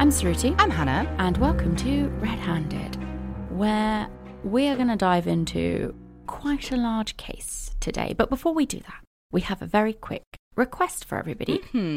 I'm Sruti. I'm Hannah. And welcome to Red Handed, where we are going to dive into quite a large case today. But before we do that, we have a very quick request for everybody.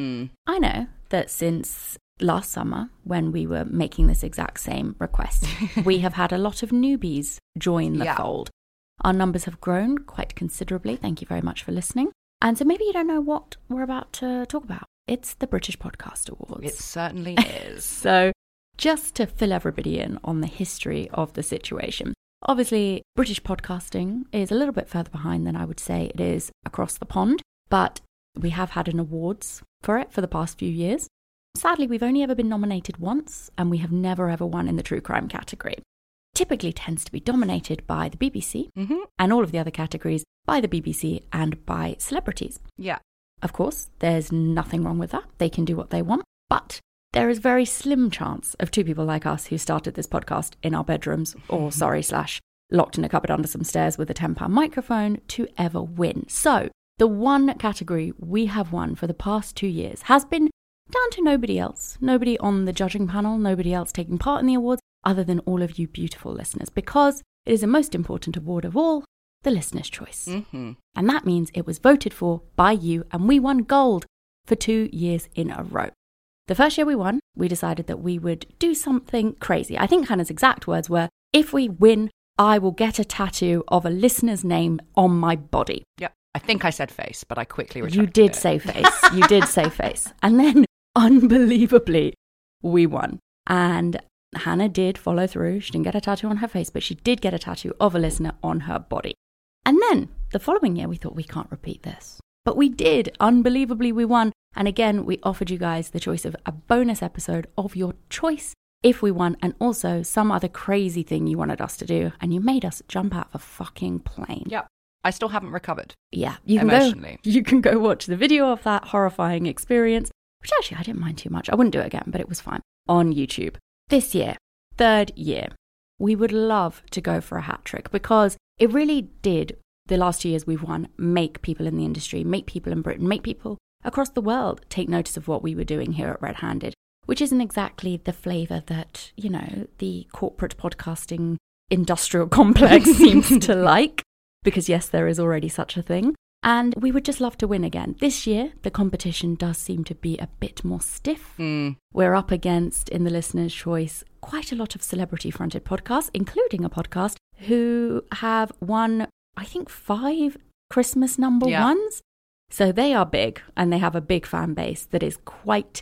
I know that since last summer, when we were making this exact same request, we have had a lot of newbies join the fold. Our numbers have grown quite considerably. Thank you very much for listening. And so maybe you don't know what we're about to talk about. It's the British Podcast Awards. It certainly is. So just to fill everybody in on the history of the situation. Obviously, British podcasting is a little bit further behind than I would say it is across the pond. But we have had an awards for it for the past few years. Sadly, we've only ever been nominated once, and we have never ever won in the true crime category. Typically tends to be dominated by the BBC and all of the other categories by the BBC and by celebrities. Yeah. Of course, there's nothing wrong with that. They can do what they want. But there is very slim chance of two people like us who started this podcast in our bedrooms or, locked in a cupboard under some stairs with a £10 microphone to ever win. So the one category we have won for the past 2 years has been down to nobody else. Nobody on the judging panel, nobody else taking part in the awards, other than all of you beautiful listeners, because it is the most important award of all, the listener's choice. And that means it was voted for by you, and we won gold for 2 years in a row. The first year we won, we decided that we would do something crazy. I think Hannah's exact words were, if we win, I will get a tattoo of a listener's name on my body. Yep. I think I said face, but I quickly retracted You did say face. You did say face. And then, unbelievably, we won. And Hannah did follow through. She didn't get a tattoo on her face, but she did get a tattoo of a listener on her body. And then the following year, we thought we can't repeat this. But we did. Unbelievably, we won. And again, we offered you guys the choice of a bonus episode of your choice if we won, and also some other crazy thing you wanted us to do. And you made us jump out of a fucking plane. Yep. I still haven't recovered. Yeah. Emotionally. You can go watch the video of that horrifying experience, which actually I didn't mind too much. I wouldn't do it again, but it was fine, on YouTube. This year, third year, we would love to go for a hat trick because it really did, the last 2 years we've won, make people in the industry, make people in Britain, make people across the world take notice of what we were doing here at Red Handed, which isn't exactly the flavour that, you know, the corporate podcasting industrial complex seems to like, because yes, there is already such a thing. And we would just love to win again. This year, the competition does seem to be a bit more stiff. We're up against, in the listener's choice, quite a lot of celebrity-fronted podcasts, including a podcast who have won, I think, 5 Christmas number ones. So they are big, and they have a big fan base that is quite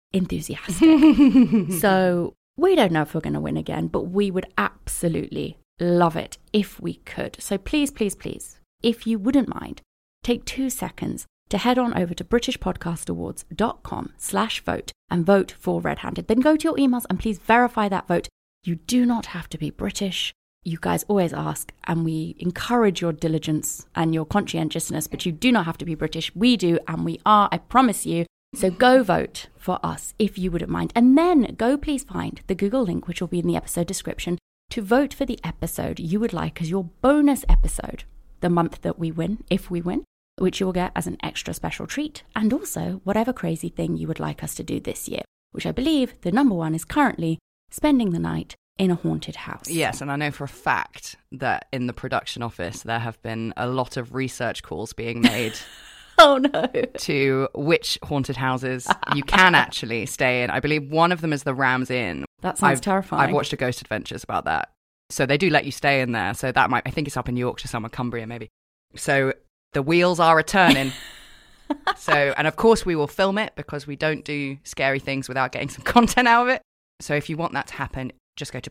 enthusiastic. So we don't know if we're going to win again, but we would absolutely love it if we could. So please, please, please, if you wouldn't mind, take 2 seconds to head on over to britishpodcastawards.com/vote and vote for Red Handed. Then go to your emails and please verify that vote. You do not have to be British. You guys always ask, and we encourage your diligence and your conscientiousness, but you do not have to be British. We do, and we are, I promise you. So go vote for us if you wouldn't mind. And then go please find the Google link, which will be in the episode description, to vote for the episode you would like as your bonus episode the month that we win, if we win, which you will get as an extra special treat, and also whatever crazy thing you would like us to do this year, which I believe the number one is currently spending the night in a haunted house. Yes, and I know for a fact that in the production office there have been a lot of research calls being made oh no, to which haunted houses you can actually stay in. I believe one of them is the Rams Inn. That sounds terrifying. I've watched a Ghost Adventures about that. So they do let you stay in there. So that might, I think it's up in Yorkshire somewhere, Cumbria maybe. So the wheels are a-turning. So, and of course we will film it because we don't do scary things without getting some content out of it. So if you want that to happen, just go to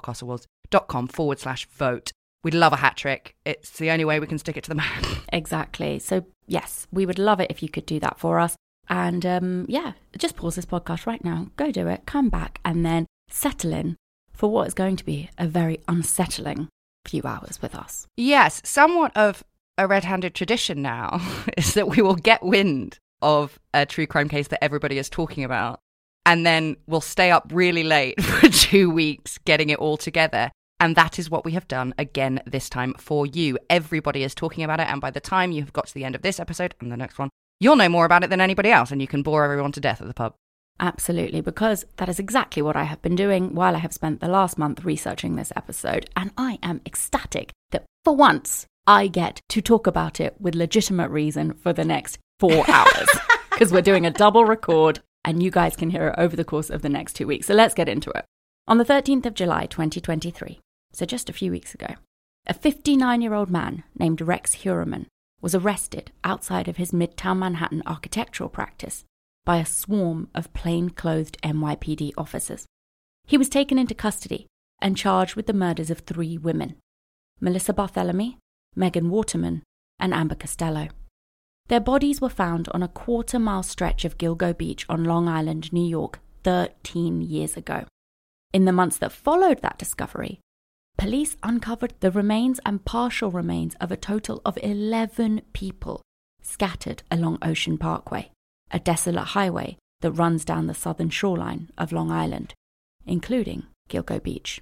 britishpodcastawards.com/vote. We'd love a hat trick. It's the only way we can stick it to the man. Exactly. So yes, we would love it if you could do that for us. And just pause this podcast right now. Go do it. Come back and then settle in for what is going to be a very unsettling few hours with us. Yes, somewhat of a red-handed tradition now is that we will get wind of a true crime case that everybody is talking about. And then we'll stay up really late for 2 weeks getting it all together. And that is what we have done again this time for you. Everybody is talking about it. And by the time you have got to the end of this episode and the next one, you'll know more about it than anybody else. And you can bore everyone to death at the pub. Absolutely, because that is exactly what I have been doing while I have spent the last month researching this episode, and I am ecstatic that for once I get to talk about it with legitimate reason for the next 4 hours, because we're doing a double record and you guys can hear it over the course of the next 2 weeks. So let's get into it. On the 13th of July 2023, so just a few weeks ago, a 59-year-old man named Rex Heuermann was arrested outside of his Midtown Manhattan architectural practice by a swarm of plain-clothed NYPD officers. He was taken into custody and charged with the murders of 3 women, Melissa Barthelemy, Megan Waterman, and Amber Costello. Their bodies were found on a quarter-mile stretch of Gilgo Beach on Long Island, New York, 13 years ago. In the months that followed that discovery, police uncovered the remains and partial remains of a total of 11 people scattered along Ocean Parkway, a desolate highway that runs down the southern shoreline of Long Island, including Gilgo Beach.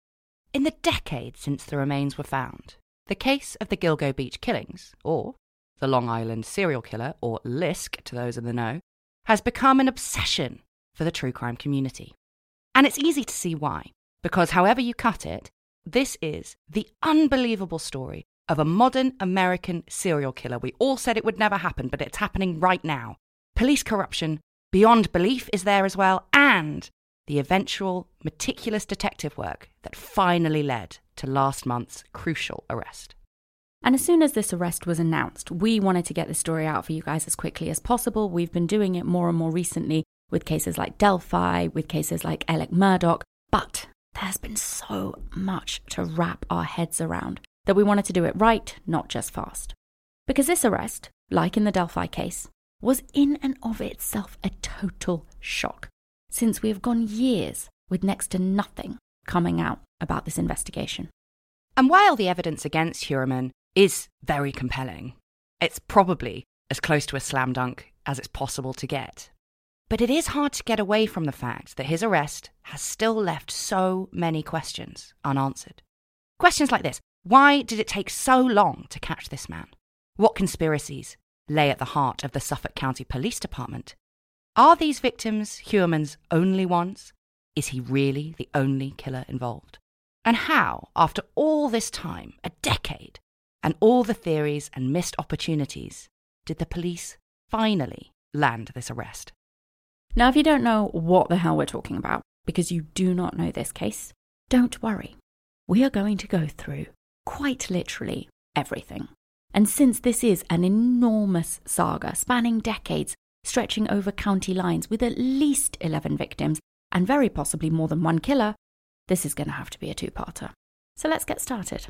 In the decades since the remains were found, the case of the Gilgo Beach killings, or the Long Island serial killer, or LISK to those in the know, has become an obsession for the true crime community. And it's easy to see why, because however you cut it, this is the unbelievable story of a modern American serial killer. We all said it would never happen, but it's happening right now. Police corruption beyond belief is there as well, and the eventual meticulous detective work that finally led to last month's crucial arrest. And as soon as this arrest was announced, we wanted to get the story out for you guys as quickly as possible. We've been doing it more and more recently with cases like Delphi, with cases like Alec Murdaugh, but there's been so much to wrap our heads around that we wanted to do it right, not just fast. Because this arrest, like in the Delphi case, was in and of itself a total shock, since we have gone years with next to nothing coming out about this investigation. And while the evidence against Heuermann is very compelling, it's probably as close to a slam dunk as it's possible to get. But it is hard to get away from the fact that his arrest has still left so many questions unanswered. Questions like this: why did it take so long to catch this man? What conspiracies lay at the heart of the Suffolk County Police Department? Are these victims Heuermann's only ones? Is he really the only killer involved? And how, after all this time, a decade, and all the theories and missed opportunities, did the police finally land this arrest? Now, if you don't know what the hell we're talking about, because you do not know this case, don't worry. We are going to go through, quite literally, everything. And since this is an enormous saga spanning decades, stretching over county lines with at least 11 victims, and very possibly more than one killer, this is going to have to be a 2-parter. So let's get started.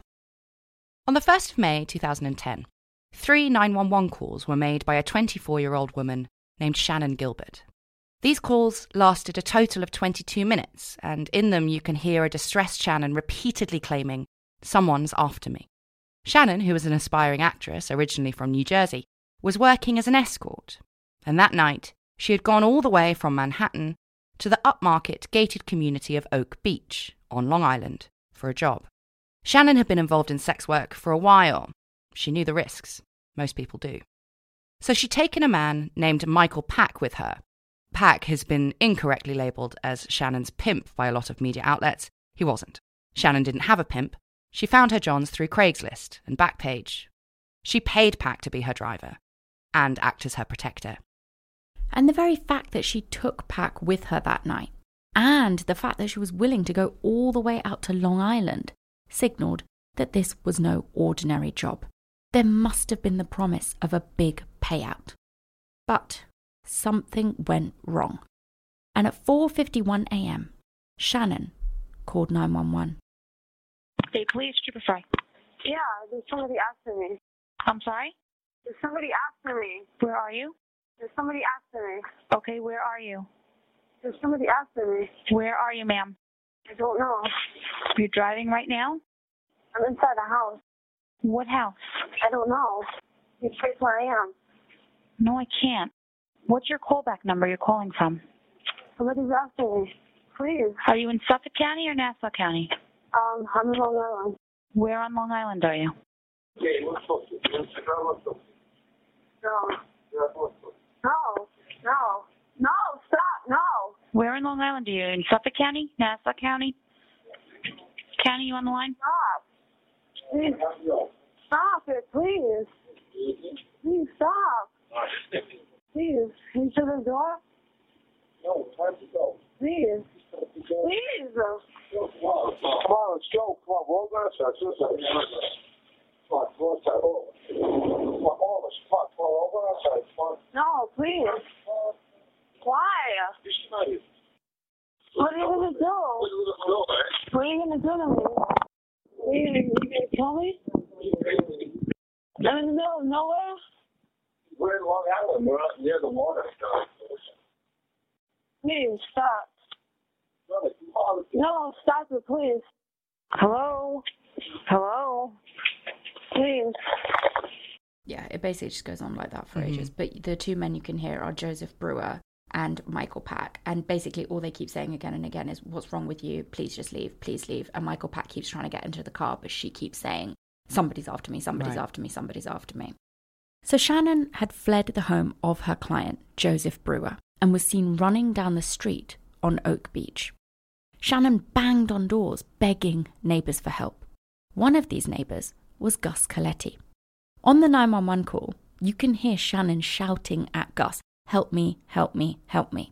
On the 1st of May 2010, 3 911 calls were made by a 24-year-old woman named Shannon Gilbert. These calls lasted a total of 22 minutes, and in them you can hear a distressed Shannon repeatedly claiming, "Someone's after me." Shannon, who was an aspiring actress originally from New Jersey, was working as an escort, and that night she had gone all the way from Manhattan to the upmarket gated community of Oak Beach on Long Island for a job. Shannon had been involved in sex work for a while. She knew the risks. Most people do. So she'd taken a man named Michael Pack with her. Pack has been incorrectly labelled as Shannon's pimp by a lot of media outlets. He wasn't. Shannon didn't have a pimp. She found her Johns through Craigslist and Backpage. She paid Pack to be her driver and act as her protector. And the very fact that she took Pack with her that night, and the fact that she was willing to go all the way out to Long Island, signalled that this was no ordinary job. There must have been the promise of a big payout. But something went wrong. And at 4:51 a.m., Shannon called 911. State Police, Trooper Fry. Yeah, there's somebody after me. I'm sorry? There's somebody after me. Where are you? There's somebody after me. Okay, where are you? There's somebody after me. Where are you, ma'am? I don't know. You're driving right now? I'm inside the house. What house? I don't know. You trace where I am. No, I can't. What's your callback number you're calling from? Somebody's after me. Please. Are you in Suffolk County or Nassau County? I'm in Long Island. Where on Long Island are you? No. No. No. No. No. Stop. No. Where in Long Island are you? In Suffolk County? Nassau County? County, you on the line? Stop. Please. Stop it, please. Please stop. Please. Can you shut the door? No, time to go. Please. Please. Come on, let's go. Come on, roll that side. Come on, go outside. Come on, all of us. Come on, roll that side. Come on. No, please. Why? What are you going to do? What are you going to do to me? Are you going to kill me? I'm in the middle of nowhere? We're in Long Island. We're out near the water. Please, stop. No, stop it, please. Hello? Hello? Please. Yeah, it basically just goes on like that for ages. But the two men you can hear are Joseph Brewer and Michael Pack. And basically all they keep saying again and again is, what's wrong with you? Please just leave. Please leave. And Michael Pack keeps trying to get into the car, but she keeps saying, somebody's after me, somebody's after me, somebody's after me. So Shannon had fled the home of her client, Joseph Brewer, and was seen running down the street on Oak Beach. Shannon banged on doors, begging neighbours for help. One of these neighbours was Gus Coletti. On the 911 call, you can hear Shannon shouting at Gus, "Help me, help me, help me."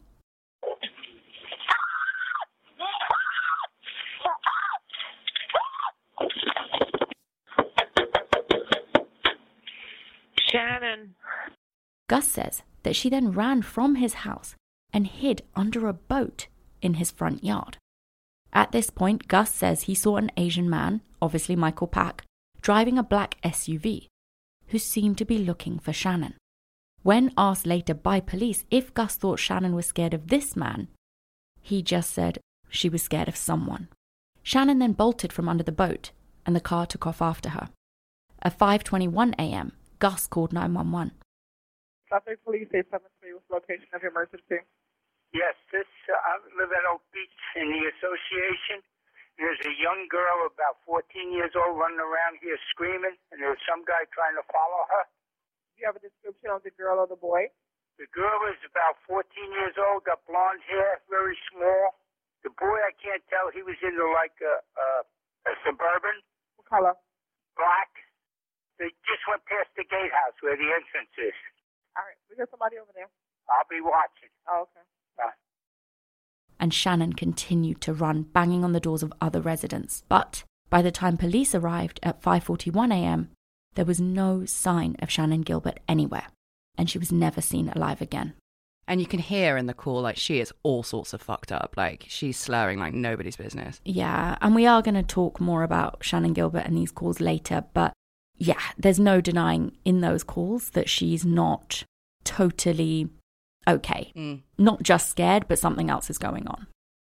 Shannon. Gus says that she then ran from his house and hid under a boat in his front yard. At this point, Gus says he saw an Asian man, obviously Michael Pack, driving a black SUV, who seemed to be looking for Shannon. When asked later by police if Gus thought Shannon was scared of this man, he just said she was scared of someone. Shannon then bolted from under the boat, and the car took off after her. At 5:21 a.m., Gus called 911. Suffolk Police 873 with location of emergency. Yes, I live at Oak Beach in the association. There's a young girl about 14 years old running around here screaming, and there's some guy trying to follow her. Do you have a description of the girl or the boy? The girl is about 14 years old, got blonde hair, very small. The boy, I can't tell. He was into like a Suburban. What color? Black. They just went past the gatehouse where the entrance is. All right, we got somebody over there. I'll be watching. Oh, okay. Bye. And Shannon continued to run, banging on the doors of other residents. But by the time police arrived at 5:41 a.m., there was no sign of Shannon Gilbert anywhere, and she was never seen alive again. And you can hear in the call, like, she is all sorts of fucked up. Like, she's slurring like nobody's business. Yeah, and we are going to talk more about Shannon Gilbert and these calls later, but yeah, there's no denying in those calls that she's not totally okay. Not just scared, but something else is going on.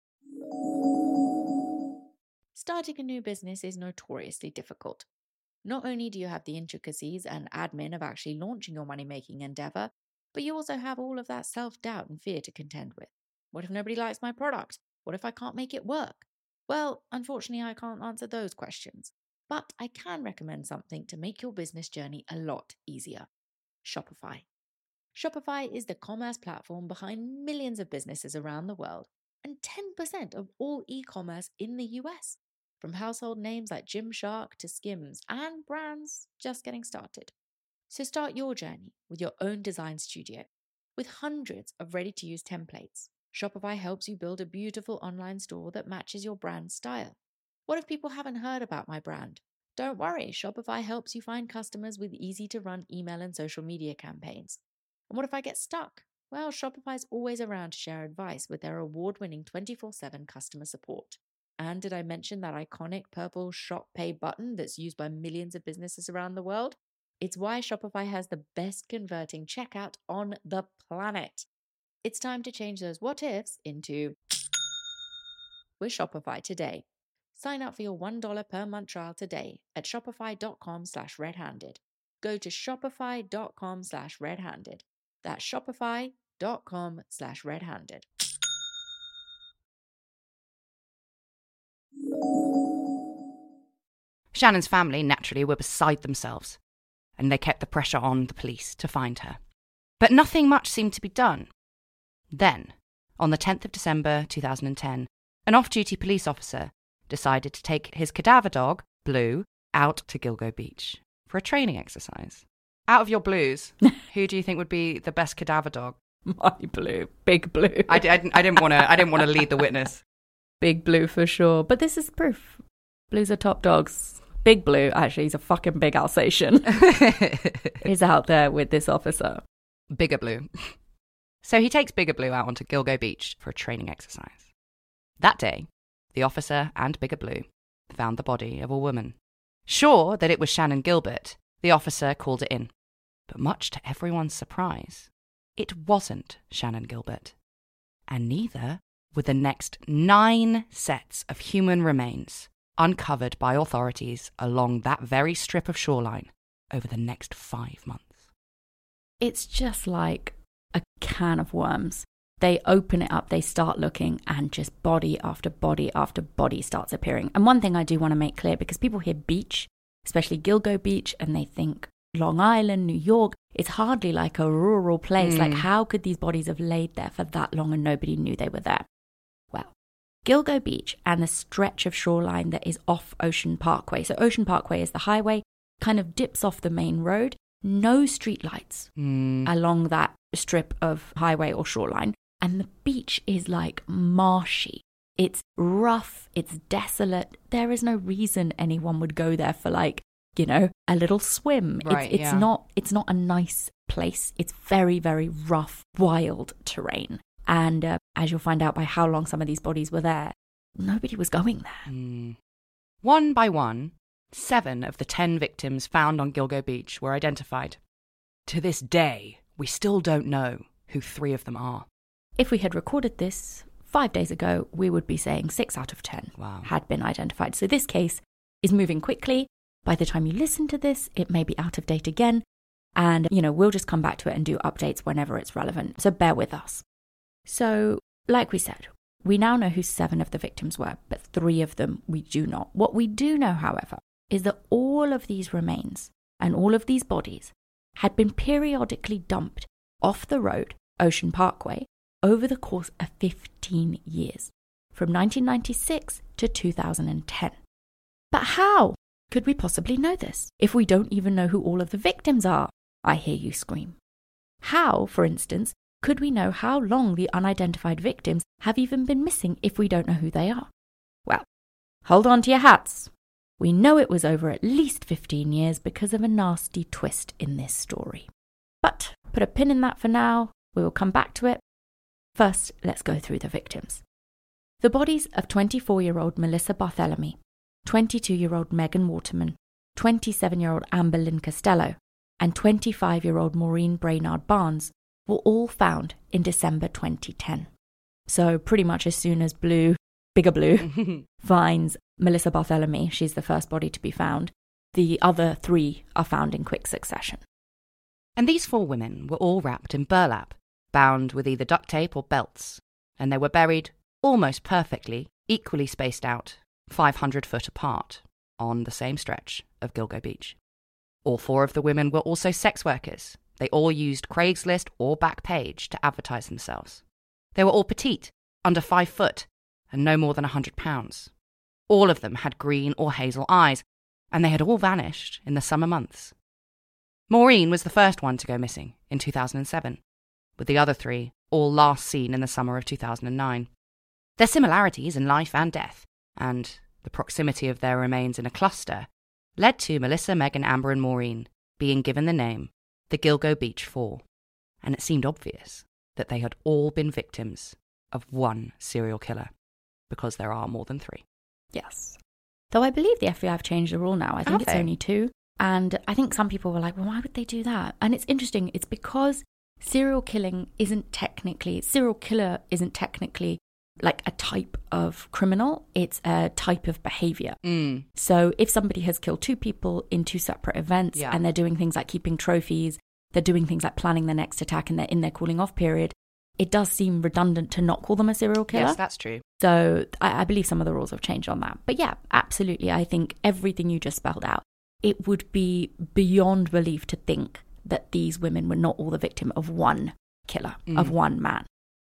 Starting a new business is notoriously difficult. Not only do you have the intricacies and admin of actually launching your money-making endeavor, but you also have all of that self-doubt and fear to contend with. What if nobody likes my product? What if I can't make it work? Well, unfortunately, I can't answer those questions. But I can recommend something to make your business journey a lot easier. Shopify. Shopify is the commerce platform behind millions of businesses around the world and 10% of all e-commerce in the US. From household names like Gymshark to Skims and brands just getting started. So start your journey with your own design studio. With hundreds of ready-to-use templates, Shopify helps you build a beautiful online store that matches your brand style. What if people haven't heard about my brand? Don't worry, Shopify helps you find customers with easy-to-run email and social media campaigns. And what if I get stuck? Well, Shopify's always around to share advice with their award-winning 24/7 customer support. And did I mention that iconic purple Shop Pay button that's used by millions of businesses around the world? It's why Shopify has the best converting checkout on the planet. It's time to change those what-ifs into with Shopify today. Sign up for your $1 per month trial today at shopify.com/redhanded. Go to shopify.com/redhanded. That's shopify.com/redhanded. Shannon's family, naturally, were beside themselves, and they kept the pressure on the police to find her. But nothing much seemed to be done. Then, on the 10th of December 2010, an off-duty police officer decided to take his cadaver dog, Blue, out to Gilgo Beach for a training exercise. Out of your Blues, who do you think would be the best cadaver dog? My Blue. Big Blue. I didn't want to lead the witness. Big Blue for sure. But this is proof. Blues are top dogs. Big Blue, actually, he's a fucking big Alsatian, is out there with this officer. Bigger Blue. So he takes Bigger Blue out onto Gilgo Beach for a training exercise. That day, the officer and Bigger Blue found the body of a woman. Sure that it was Shannon Gilbert, the officer called it in. But much to everyone's surprise, it wasn't Shannon Gilbert. And neither were the next 9 sets of human remains uncovered by authorities along that very strip of shoreline over the next 5 months. It's just like a can of worms. They open it up, they start looking, and just body after body after body starts appearing. And one thing I do want to make clear, because people hear beach, especially Gilgo Beach, and they think Long Island, New York, it's hardly like a rural place. Like, how could these bodies have laid there for that long and nobody knew they were there? Well, Gilgo Beach and the stretch of shoreline that is off Ocean Parkway. So Ocean Parkway is the highway, kind of dips off the main road. No street lights along that strip of highway or shoreline. And the beach is like marshy. It's rough. It's desolate. There is no reason anyone would go there for, like, you know, a little swim. Right, it's not a nice place. It's very, very rough, wild terrain. And as you'll find out by how long some of these bodies were there, nobody was going there. One by one, 7 of the 10 victims found on Gilgo Beach were identified. To this day, we still don't know who 3 of them are. If we had recorded this 5 days ago, we would be saying 6 out of 10 had been identified. So this case is moving quickly. By the time you listen to this, it may be out of date again. And, you know, we'll just come back to it and do updates whenever it's relevant. So bear with us. So, like we said, we now know who 7 of the victims were, but 3 of them we do not. What we do know, however, is that all of these remains and all of these bodies had been periodically dumped off the road, Ocean Parkway, over the course of 15 years, from 1996 to 2010. But how could we possibly know this if we don't even know who all of the victims are? I hear you scream. How, for instance, could we know how long the unidentified victims have even been missing if we don't know who they are? Well, hold on to your hats. We know it was over at least 15 years because of a nasty twist in this story. But put a pin in that for now. We will come back to it. First, let's go through the victims. The bodies of 24-year-old Melissa Barthelemy, 22-year-old Megan Waterman, 27-year-old Amber Lynn Costello, and 25-year-old Maureen Brainard Barnes were all found in December 2010. So pretty much as soon as Bigger Blue, finds Melissa Barthelemy, she's the first body to be found, the other 3 are found in quick succession. And these 4 women were all wrapped in burlap, bound with either duct tape or belts, and they were buried almost perfectly, equally spaced out, 500 foot apart, on the same stretch of Gilgo Beach. All 4 of the women were also sex workers. They all used Craigslist or Backpage to advertise themselves. They were all petite, under 5 foot, and no more than 100 pounds. All of them had green or hazel eyes, and they had all vanished in the summer months. Maureen was the first one to go missing in 2007, with the other 3 all last seen in the summer of 2009. Their similarities in life and death, and the proximity of their remains in a cluster, led to Melissa, Megan, Amber and Maureen being given the name the Gilgo Beach 4, and it seemed obvious that they had all been victims of one serial killer, because there are more than 3. Yes. Though I believe the FBI have changed the rule now. I think Have it's they? only 2. And I think some people were like, well, why would they do that? And it's interesting. It's because serial killer isn't technically like a type of criminal. It's a type of behavior. So if somebody has killed 2 people in 2 separate events and they're doing things like keeping trophies, they're doing things like planning the next attack and they're in their cooling off period, it does seem redundant to not call them a serial killer. Yes, that's true. So I believe some of the rules have changed on that. But yeah, absolutely. I think everything you just spelled out, it would be beyond belief to think that these women were not all the victim of one killer, of one man.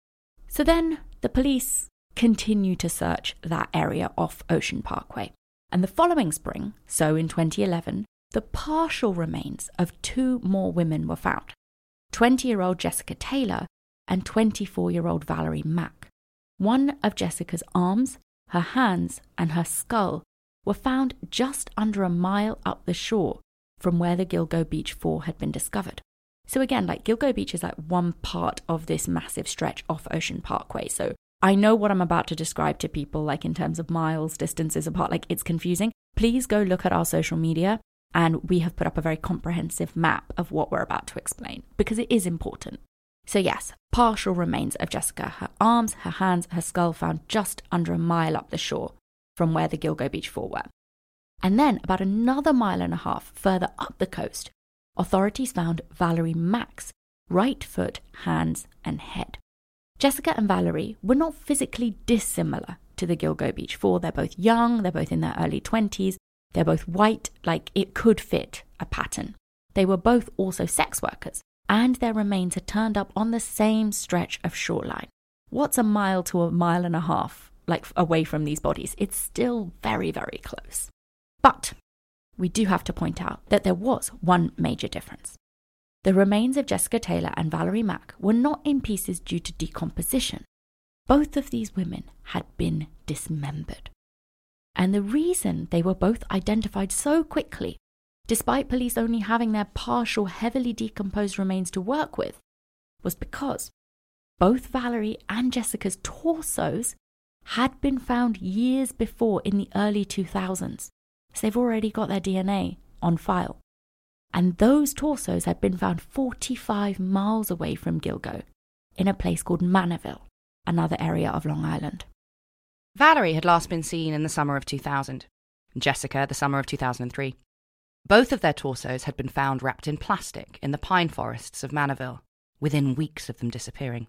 So then the police continue to search that area off Ocean Parkway. And the following spring, so in 2011, the partial remains of 2 more women were found. 20-year-old Jessica Taylor and 24-year-old Valerie Mack. One of Jessica's arms, her hands, and her skull were found just under a mile up the shore from where the Gilgo Beach 4 had been discovered. So again, like Gilgo Beach is like one part of this massive stretch off Ocean Parkway. So I know what I'm about to describe to people, like in terms of miles, distances apart, like it's confusing. Please go look at our social media, and we have put up a very comprehensive map of what we're about to explain, because it is important. So yes, partial remains of Jessica, her arms, her hands, her skull found just under a mile up the shore from where the Gilgo Beach 4 were. And then about another 1.5 miles further up the coast, authorities found Valerie Mack's right foot, hands, and head. Jessica and Valerie were not physically dissimilar to the Gilgo Beach 4. They're both young, they're both in their early 20s, they're both white, like it could fit a pattern. They were both also sex workers, and their remains had turned up on the same stretch of shoreline. What's 1 mile to 1.5 miles, like away from these bodies? It's still very, very close. But we do have to point out that there was one major difference. The remains of Jessica Taylor and Valerie Mack were not in pieces due to decomposition. Both of these women had been dismembered. And the reason they were both identified so quickly, despite police only having their partial, heavily decomposed remains to work with, was because both Valerie and Jessica's torsos had been found years before in the early 2000s. So they've already got their DNA on file. And those torsos had been found 45 miles away from Gilgo, in a place called Manorville, another area of Long Island. Valerie had last been seen in the summer of 2000, and Jessica the summer of 2003. Both of their torsos had been found wrapped in plastic in the pine forests of Manorville, within weeks of them disappearing.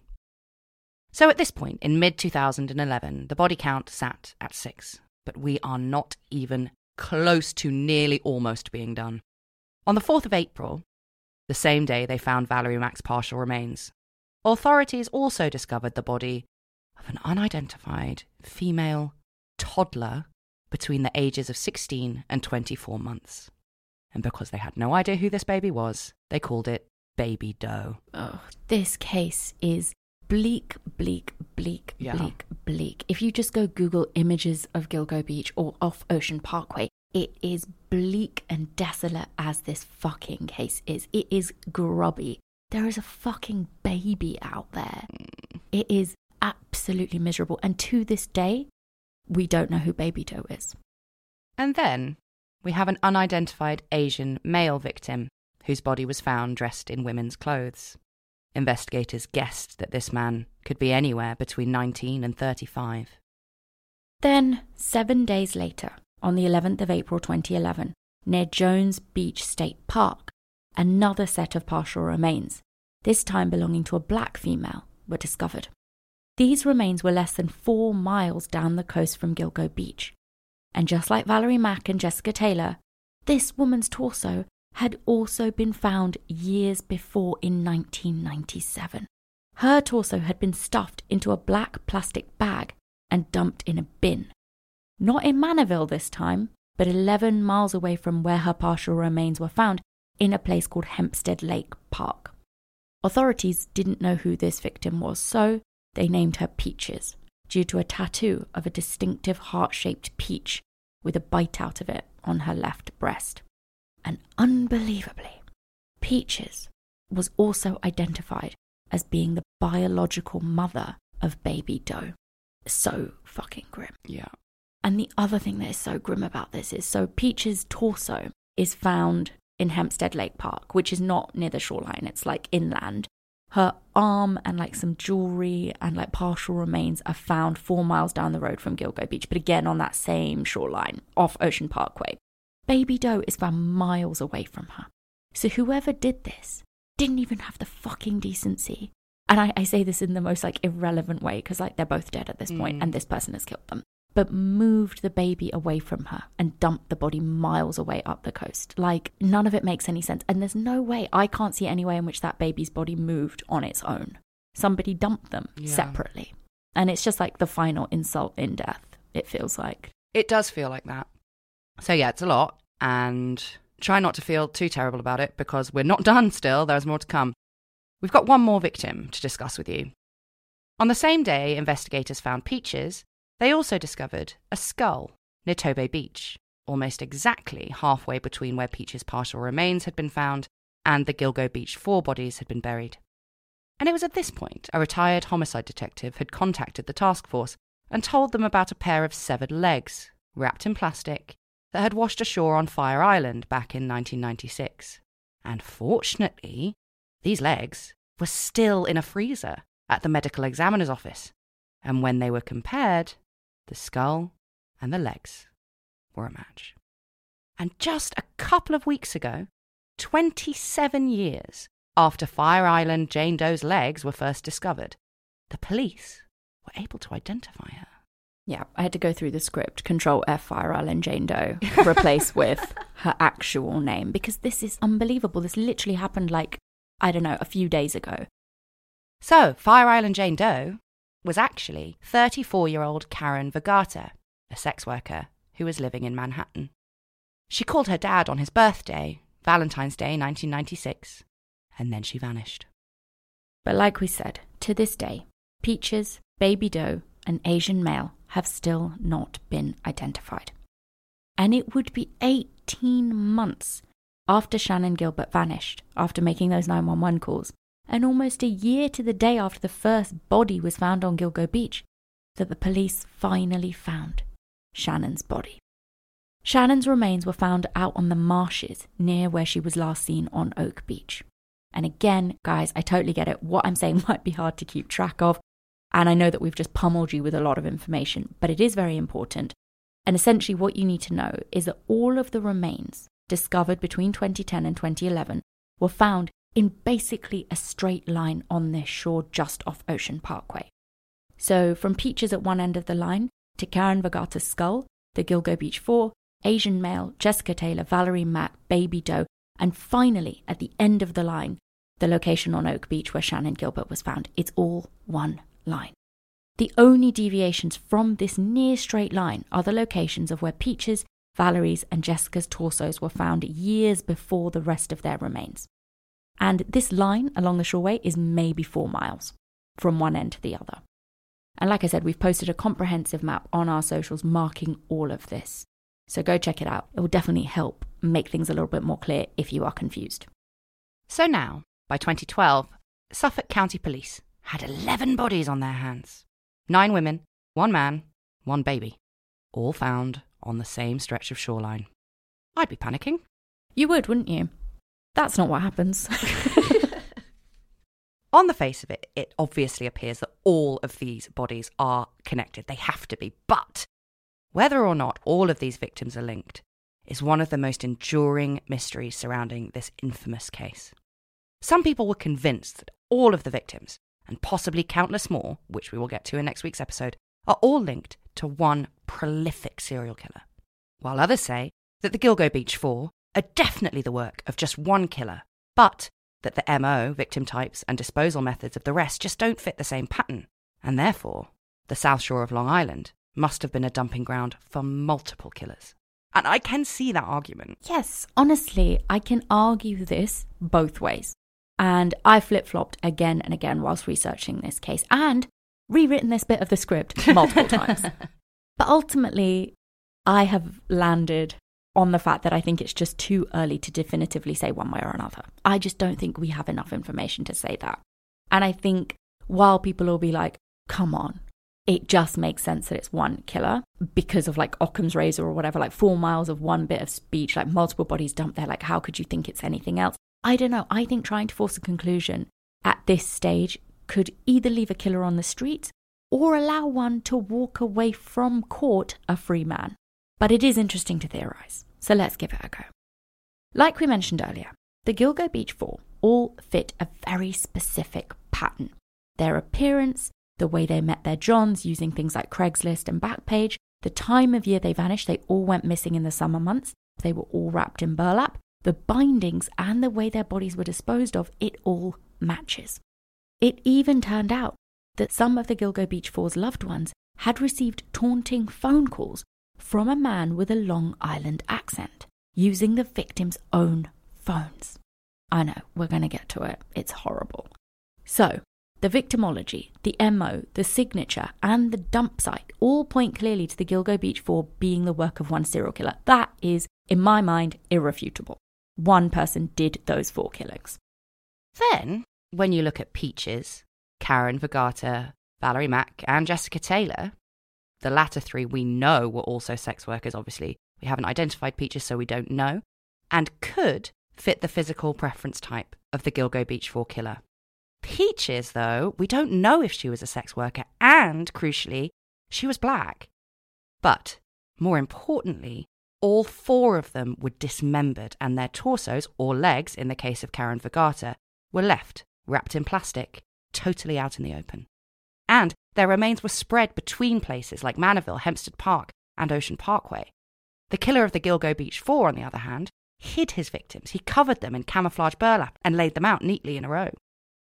So at this point, in mid-2011, the body count sat at 6, but we are not even close to nearly almost being done. On the 4th of April, the same day they found Valerie Mack's partial remains, authorities also discovered the body of an unidentified female toddler between the ages of 16 and 24 months. And because they had no idea who this baby was, they called it Baby Doe. Oh, this case is bleak, bleak, bleak, bleak, bleak. If you just go Google images of Gilgo Beach or off Ocean Parkway, it is bleak and desolate as this fucking case is. It is grubby. There is a fucking baby out there. It is absolutely miserable. And to this day, we don't know who Baby Doe is. And then we have an unidentified Asian male victim whose body was found dressed in women's clothes. Investigators guessed that this man could be anywhere between 19 and 35. Then, 7 days later, on the 11th of April 2011, near Jones Beach State Park, another set of partial remains, this time belonging to a black female, were discovered. These remains were less than 4 miles down the coast from Gilgo Beach. And just like Valerie Mack and Jessica Taylor, this woman's torso had also been found years before in 1997. Her torso had been stuffed into a black plastic bag and dumped in a bin. Not in Manorville this time, but 11 miles away from where her partial remains were found, in a place called Hempstead Lake Park. Authorities didn't know who this victim was, so they named her Peaches, due to a tattoo of a distinctive heart-shaped peach with a bite out of it on her left breast. And unbelievably, Peaches was also identified as being the biological mother of Baby Doe. So fucking grim. Yeah. And the other thing that is so grim about this is, so Peaches' torso is found in Hempstead Lake Park, which is not near the shoreline, it's like inland. Her arm and like some jewelry and like partial remains are found 4 miles down the road from Gilgo Beach, but again on that same shoreline off Ocean Parkway. Baby Doe is found miles away from her. So whoever did this didn't even have the fucking decency. And I say this in the most like irrelevant way because like they're both dead at this point and this person has killed them. But moved the baby away from her and dumped the body miles away up the coast. Like, none of it makes any sense. And there's no way, I can't see any way in which that baby's body moved on its own. somebody dumped them Yeah. separately. And it's just like the final insult in death, it feels like. It does feel like that. So yeah, it's a lot, and try not to feel too terrible about it because we're not done still. There's more to come. We've got one more victim to discuss with you. On the same day investigators found Peaches, they also discovered a skull near Tobe Beach, almost exactly halfway between where Peaches' partial remains had been found and the Gilgo Beach 4 bodies had been buried. And it was at this point a retired homicide detective had contacted the task force and told them about a pair of severed legs, wrapped in plastic, that had washed ashore on Fire Island back in 1996. And fortunately, these legs were still in a freezer at the medical examiner's office. And when they were compared, the skull and the legs were a match. And just a couple of weeks ago, 27 years after Fire Island Jane Doe's legs were first discovered, the police were able to identify her. Yeah, I had to go through the script, Control F Fire Island Jane Doe, replace with her actual name, because this is unbelievable. This literally happened like, I don't know, a few days ago. So, Fire Island Jane Doe was actually 34-year-old Karen Vergata, a sex worker who was living in Manhattan. She called her dad on his birthday, Valentine's Day 1996, and then she vanished. But like we said, to this day, Peaches, Baby Doe, and Asian male have still not been identified. And it would be 18 months after Shannan Gilbert vanished, after making those 911 calls, and almost a year to the day after the first body was found on Gilgo Beach, that the police finally found Shannan's body. Shannan's remains were found out on the marshes near where she was last seen on Oak Beach. And again, guys, I totally get it. What I'm saying might be hard to keep track of. And I know that we've just pummeled you with a lot of information, but it is very important. And essentially what you need to know is that all of the remains discovered between 2010 and 2011 were found in basically a straight line on this shore just off Ocean Parkway. So from Peaches at one end of the line to Karen Vergata's skull, the Gilgo Beach 4, Asian male, Jessica Taylor, Valerie Mack, Baby Doe, and finally at the end of the line, the location on Oak Beach where Shannan Gilbert was found. It's all one line. The only deviations from this near straight line are the locations of where Peaches, Valerie's, and Jessica's torsos were found years before the rest of their remains. And this line along the shoreway is maybe 4 miles from one end to the other. And like I said, we've posted a comprehensive map on our socials marking all of this. So go check it out. It will definitely help make things a little bit more clear if you are confused. So now, by 2012, Suffolk County Police had 11 bodies on their hands. 9 women, 1 man, 1 baby, all found on the same stretch of shoreline. I'd be panicking. You would, wouldn't you? That's not what happens. On the face of it, it obviously appears that all of these bodies are connected. They have to be. But whether or not all of these victims are linked is one of the most enduring mysteries surrounding this infamous case. Some people were convinced that all of the victims, and possibly countless more, which we will get to in next week's episode, are all linked to one prolific serial killer. While others say that the Gilgo Beach 4 are definitely the work of just one killer, but that the MO, victim types, and disposal methods of the rest just don't fit the same pattern, and therefore the South Shore of Long Island must have been a dumping ground for multiple killers. And I can see that argument. Yes, honestly, I can argue this both ways. And I flip-flopped again and again whilst researching this case and rewritten this bit of the script multiple times. But ultimately, I have landed on the fact that I think it's just too early to definitively say one way or another. I just don't think we have enough information to say that. And I think while people will be like, come on, it just makes sense that it's one killer because of like Occam's razor or whatever, like 4 miles of one bit of speech, like multiple bodies dumped there. Like, how could you think it's anything else? I don't know. I think trying to force a conclusion at this stage could either leave a killer on the streets or allow one to walk away from court a free man. But it is interesting to theorise, so let's give it a go. Like we mentioned earlier, the Gilgo Beach 4 all fit a very specific pattern. Their appearance, the way they met their Johns using things like Craigslist and Backpage, the time of year they vanished, they all went missing in the summer months, they were all wrapped in burlap, the bindings and the way their bodies were disposed of, it all matches. It even turned out that some of the Gilgo Beach Four's loved ones had received taunting phone calls from a man with a Long Island accent using the victims' own phones. I know, we're going to get to it. It's horrible. So, the victimology, the MO, the signature, and the dump site all point clearly to the Gilgo Beach Four being the work of one serial killer. That is, in my mind, irrefutable. One person did those 4 killings. Then, when you look at Peaches, Karen Vergata, Valerie Mack, and Jessica Taylor, the latter 3 we know were also sex workers, obviously. We haven't identified Peaches, so we don't know, and could fit the physical preference type of the Gilgo Beach 4 killer. Peaches, though, we don't know if she was a sex worker, and, crucially, she was black. But, more importantly, all 4 of them were dismembered, and their torsos, or legs in the case of Karen Vergata, were left, wrapped in plastic, totally out in the open. And their remains were spread between places like Manorville, Hempstead Park, and Ocean Parkway. The killer of the Gilgo Beach 4, on the other hand, hid his victims. He covered them in camouflage burlap and laid them out neatly in a row.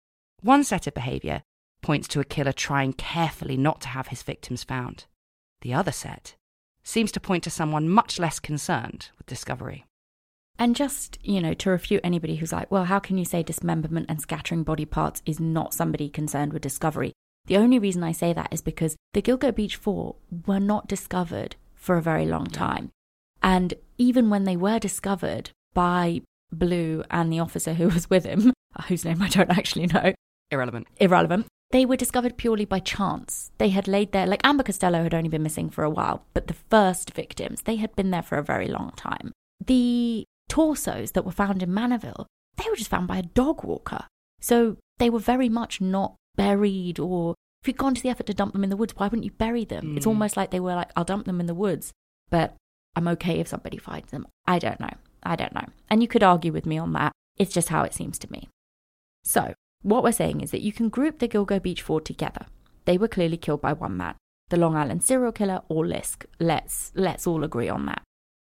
One set of behaviour points to a killer trying carefully not to have his victims found. The other set seems to point to someone much less concerned with discovery. And just, to refute anybody who's like, well, how can you say dismemberment and scattering body parts is not somebody concerned with discovery? The only reason I say that is because the Gilgo Beach 4 were not discovered for a very long time. And even when they were discovered by Blue and the officer who was with him, whose name I don't actually know. Irrelevant. They were discovered purely by chance. They had laid there, like Amber Costello had only been missing for a while, but the first victims, they had been there for a very long time. The torsos that were found in Manorville, they were just found by a dog walker. So they were very much not buried, or if you'd gone to the effort to dump them in the woods, why wouldn't you bury them? It's almost like they were like, I'll dump them in the woods, but I'm okay if somebody finds them. I don't know. And you could argue with me on that. It's just how it seems to me. So, what we're saying is that you can group the Gilgo Beach 4 together. They were clearly killed by one man, the Long Island serial killer or Lisk. Let's all agree on that.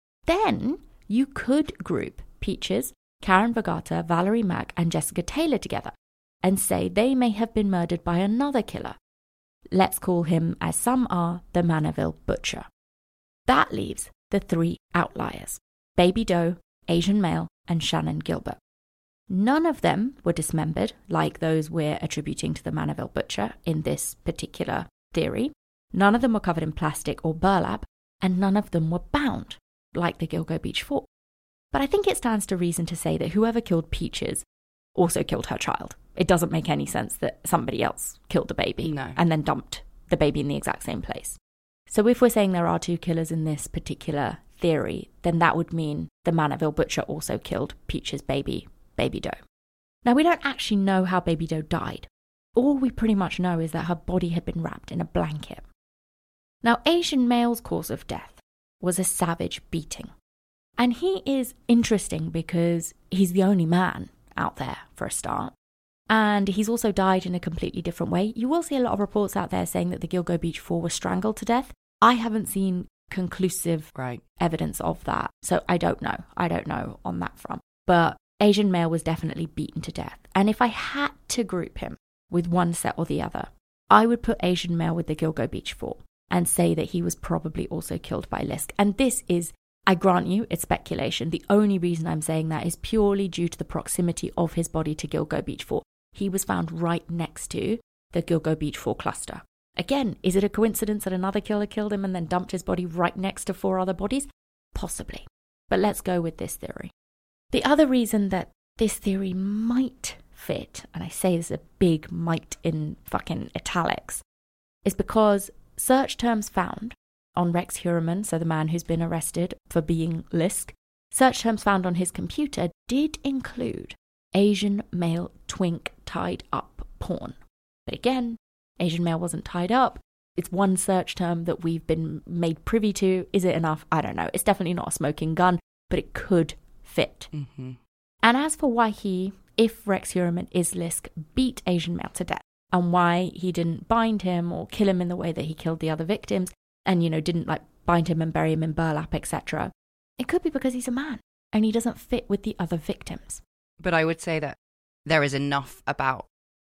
Then you could group Peaches, Karen Vergata, Valerie Mack, and Jessica Taylor together and say they may have been murdered by another killer. Let's call him, as some are, the Manorville Butcher. That leaves the 3 outliers: Baby Doe, Asian Male, and Shannon Gilbert. None of them were dismembered, like those we're attributing to the Manorville Butcher in this particular theory. None of them were covered in plastic or burlap, and none of them were bound, like the Gilgo Beach 4. But I think it stands to reason to say that whoever killed Peaches also killed her child. It doesn't make any sense that somebody else killed the baby and then dumped the baby in the exact same place. So if we're saying there are 2 killers in this particular theory, then that would mean the Manorville Butcher also killed Peaches' Baby Doe. Now, we don't actually know how Baby Doe died. All we pretty much know is that her body had been wrapped in a blanket. Now, Asian Male's cause of death was a savage beating. And he is interesting because he's the only man out there, for a start. And he's also died in a completely different way. You will see a lot of reports out there saying that the Gilgo Beach 4 were strangled to death. I haven't seen conclusive evidence of that. So I don't know on that front. But Asian Male was definitely beaten to death. And if I had to group him with one set or the other, I would put Asian Male with the Gilgo Beach 4 and say that he was probably also killed by Lisk. And this is, I grant you, it's speculation. The only reason I'm saying that is purely due to the proximity of his body to Gilgo Beach 4. He was found right next to the Gilgo Beach 4 cluster. Again, is it a coincidence that another killer killed him and then dumped his body right next to 4 other bodies? Possibly. But let's go with this theory. The other reason that this theory might fit, and I say this a big might in fucking italics, is because search terms found on Rex Heuermann, so the man who's been arrested for being Lisk, search terms found on his computer did include Asian Male twink tied up porn. But again, Asian Male wasn't tied up. It's one search term that we've been made privy to. Is it enough? I don't know. It's definitely not a smoking gun, but it could fit. Mm-hmm. And as for why he, if Rex Heuermann is Lisk, beat Asian Male to death, and why he didn't bind him or kill him in the way that he killed the other victims, and, didn't bind him and bury him in burlap, etc., it could be because he's a man and he doesn't fit with the other victims. But I would say that there is enough about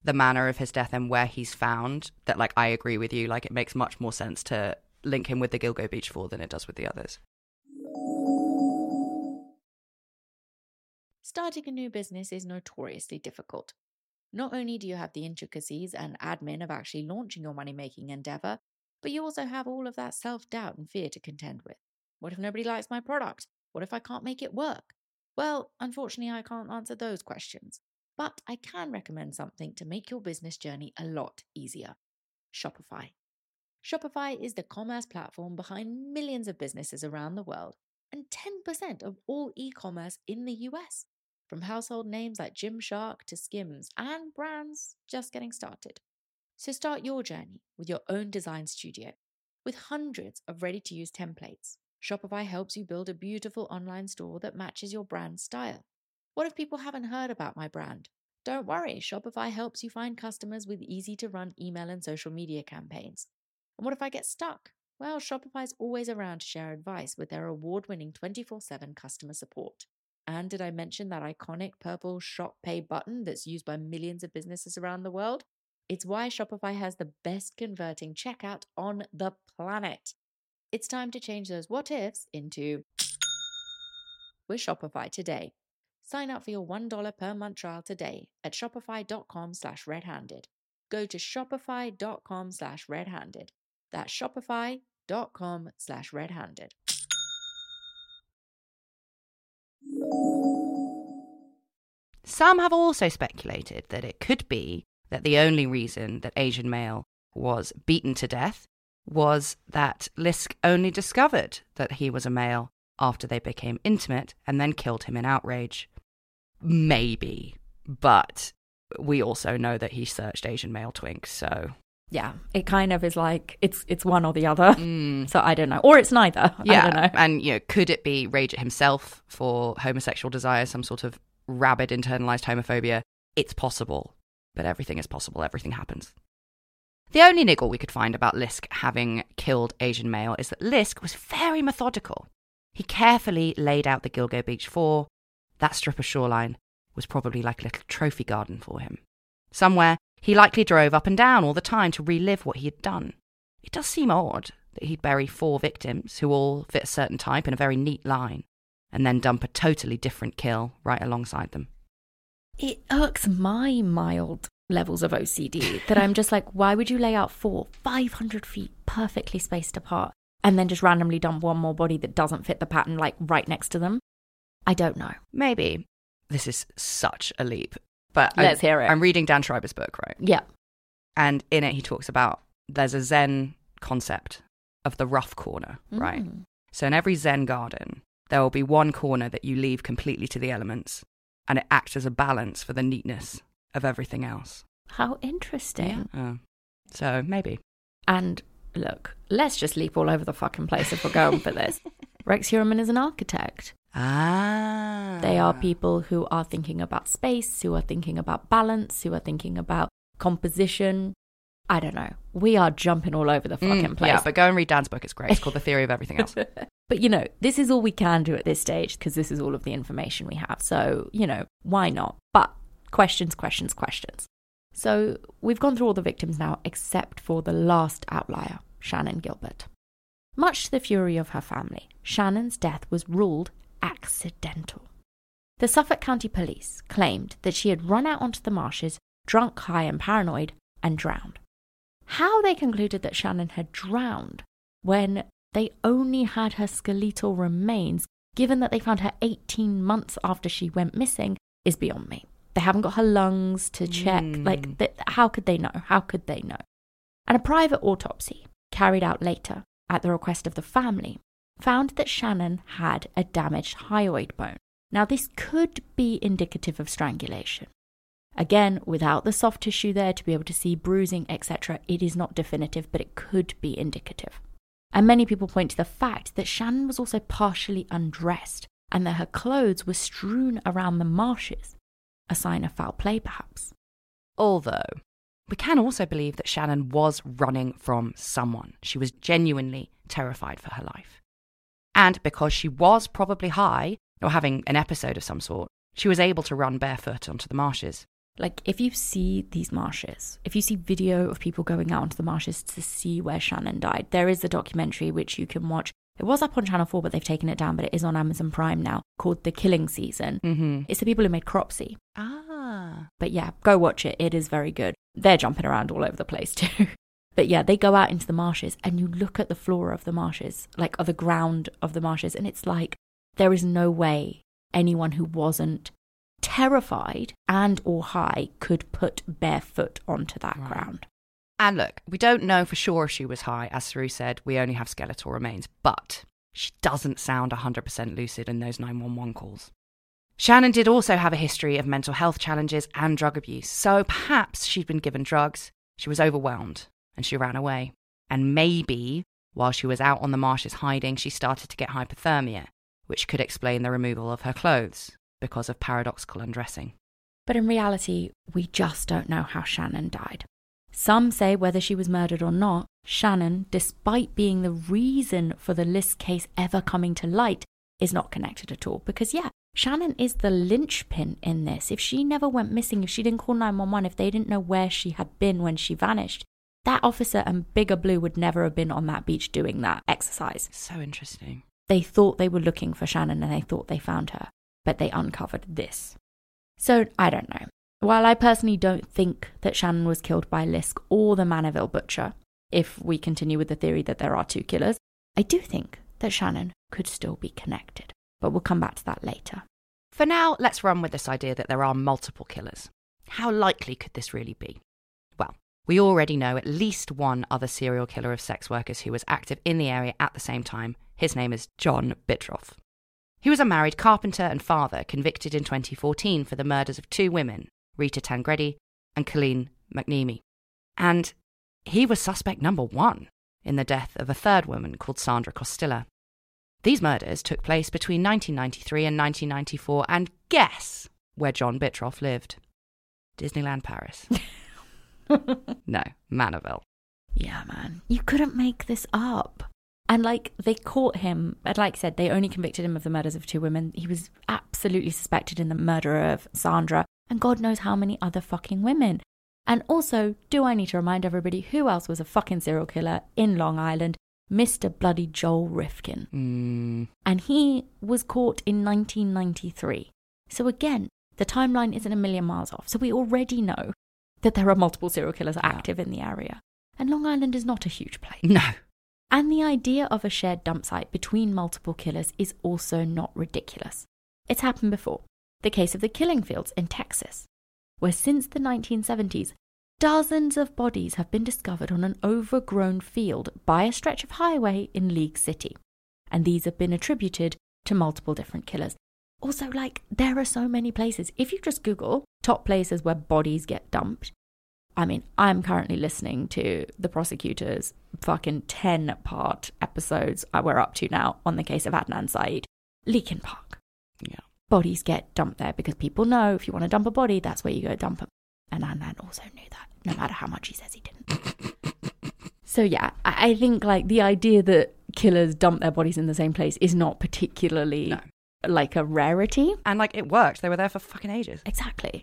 the manner of his death and where he's found, that, like, I agree with you. Like, it makes much more sense to link him with the Gilgo Beach Four than it does with the others. Starting a new business is notoriously difficult. Not only do you have the intricacies and admin of actually launching your money-making endeavor, but you also have all of that self-doubt and fear to contend with. What if nobody likes my product? What if I can't make it work? Well, unfortunately, I can't answer those questions. But I can recommend something to make your business journey a lot easier. Shopify. Shopify is the commerce platform behind millions of businesses around the world and 10% of all e-commerce in the US. From household names like Gymshark to Skims and brands just getting started. So start your journey with your own design studio. With hundreds of ready-to-use templates, Shopify helps you build a beautiful online store that matches your brand style. What if people haven't heard about my brand? Don't worry, Shopify helps you find customers with easy-to-run email and social media campaigns. And what if I get stuck? Well, Shopify's always around to share advice with their award-winning 24/7 customer support. And did I mention that iconic purple Shop Pay button that's used by millions of businesses around the world? It's why Shopify has the best converting checkout on the planet. It's time to change those what ifs into with Shopify today. Sign up for your $1 per month trial today at shopify.com/redhanded. Go to shopify.com/redhanded. That's shopify.com/redhanded. Some have also speculated that it could be that the only reason that Asian Male was beaten to death was that Lisk only discovered that he was a male after they became intimate and then killed him in outrage. Maybe, but we also know that he searched Asian Male twinks, so... Yeah, it kind of is like, it's one or the other. So I don't know. Or it's neither. Yeah, I don't know. And, could it be Rajat himself for homosexual desire, some sort of rabid internalized homophobia? It's possible, but everything is possible. Everything happens. The only niggle we could find about Lisk having killed Asian Male is that Lisk was very methodical. He carefully laid out the Gilgo Beach Four. That strip of shoreline was probably like a little trophy garden for him. Somewhere he likely drove up and down all the time to relive what he had done. It does seem odd that he'd bury 4 victims who all fit a certain type in a very neat line, and then dump a totally different kill right alongside them. It irks my mild levels of OCD that I'm just like, why would you lay out 4 500 feet perfectly spaced apart and then just randomly dump one more body that doesn't fit the pattern like right next to them? I don't know. Maybe. This is such a leap. But let's hear it. I'm reading Dan Schreiber's book, right? Yeah. And in it he talks about there's a Zen concept of the rough corner, right? So in every Zen garden, there will be one corner that you leave completely to the elements, and it acts as a balance for the neatness of everything else. How interesting. Yeah. So maybe. And look, let's just leap all over the fucking place if we're going for this. Rex Heuermann is an architect. They are people who are thinking about space, who are thinking about balance, who are thinking about composition. I don't know. We are jumping all over the fucking place. Yeah, but go and read Dan's book. It's great. It's called The Theory of Everything Else. But, this is all we can do at this stage because this is all of the information we have. So, why not? But questions. So we've gone through all the victims now except for the last outlier, Shannan Gilbert. Much to the fury of her family, Shannan's death was ruled accidental. The Suffolk County Police claimed that she had run out onto the marshes, drunk, high and paranoid, and drowned. How they concluded that Shannan had drowned when they only had her skeletal remains, given that they found her 18 months after she went missing, is beyond me. They haven't got her lungs to check. How could they know? How could they know? And a private autopsy, carried out later at the request of the family, found that Shannan had a damaged hyoid bone. Now, this could be indicative of strangulation. Again, without the soft tissue there to be able to see bruising, etc., it is not definitive, but it could be indicative. And many people point to the fact that Shannan was also partially undressed and that her clothes were strewn around the marshes, a sign of foul play perhaps. Although, we can also believe that Shannan was running from someone. She was genuinely terrified for her life. And because she was probably high, or having an episode of some sort, she was able to run barefoot onto the marshes. Like, if you see these marshes, if you see video of people going out onto the marshes to see where Shannon died, there is a documentary which you can watch. It was up on Channel 4, but they've taken it down, but it is on Amazon Prime now, called The Killing Season. Mm-hmm. It's the people who made Cropsey. Ah. But yeah, go watch it. It is very good. They're jumping around all over the place too. But yeah, they go out into the marshes and you look at the floor of the marshes, like, or the ground of the marshes, and it's like, there is no way anyone who wasn't terrified and or high could put bare foot onto that ground. And look, we don't know for sure if she was high. As Saru said, we only have skeletal remains, but she doesn't sound 100% lucid in those 911 calls. Shannon did also have a history of mental health challenges and drug abuse, so perhaps she'd been given drugs, she was overwhelmed, and she ran away. And maybe, while she was out on the marshes hiding, she started to get hypothermia, which could explain the removal of her clothes because of paradoxical undressing. But in reality, we just don't know how Shannon died. Some say whether she was murdered or not, Shannon, despite being the reason for the Lisk case ever coming to light, is not connected at all. Because yeah, Shannon is the linchpin in this. If she never went missing, if she didn't call 911, if they didn't know where she had been when she vanished, that officer and Bigger Blue would never have been on that beach doing that exercise. So interesting. They thought they were looking for Shannon and they thought they found her, but they uncovered this. So I don't know. While I personally don't think that Shannon was killed by Lisk or the Manorville butcher, if we continue with the theory that there are two killers, I do think that Shannon could still be connected. But we'll come back to that later. For now, let's run with this idea that there are multiple killers. How likely could this really be? Well, we already know at least one other serial killer of sex workers who was active in the area at the same time. His name is John Bitroff. He was a married carpenter and father convicted in 2014 for the murders of two women, Rita Tangredi and Colleen McNeamy. And he was suspect number one in the death of a third woman called Sandra Costilla. These murders took place between 1993 and 1994, and guess where John Bitroff lived? Disneyland Paris. No, Manorville. Yeah, man. You couldn't make this up. And like, they caught him, but like I said, they only convicted him of the murders of two women. He was absolutely suspected in the murder of Sandra and God knows how many other fucking women. And also, do I need to remind everybody who else was a fucking serial killer in Long Island? Mr. bloody Joel Rifkin. And he was caught in 1993. So again, the timeline isn't a million miles off. So we already know that there are multiple serial killers active in the area. And Long Island is not a huge place. No. And the idea of a shared dump site between multiple killers is also not ridiculous. It's happened before. The case of the Killing Fields in Texas, where since the 1970s, dozens of bodies have been discovered on an overgrown field by a stretch of highway in League City. And these have been attributed to multiple different killers. Also, like, there are so many places. If you just Google top places where bodies get dumped, I mean, I'm currently listening to the prosecutor's fucking 10-part episodes we're up to now on the case of Adnan Syed. Leakin Park. Yeah. Bodies get dumped there because people know if you want to dump a body, that's where you go dump them. And Adnan also knew that, no matter how much he says he didn't. So yeah, I think like the idea that killers dump their bodies in the same place is not particularly like a rarity. And like it worked. They were there for fucking ages. Exactly.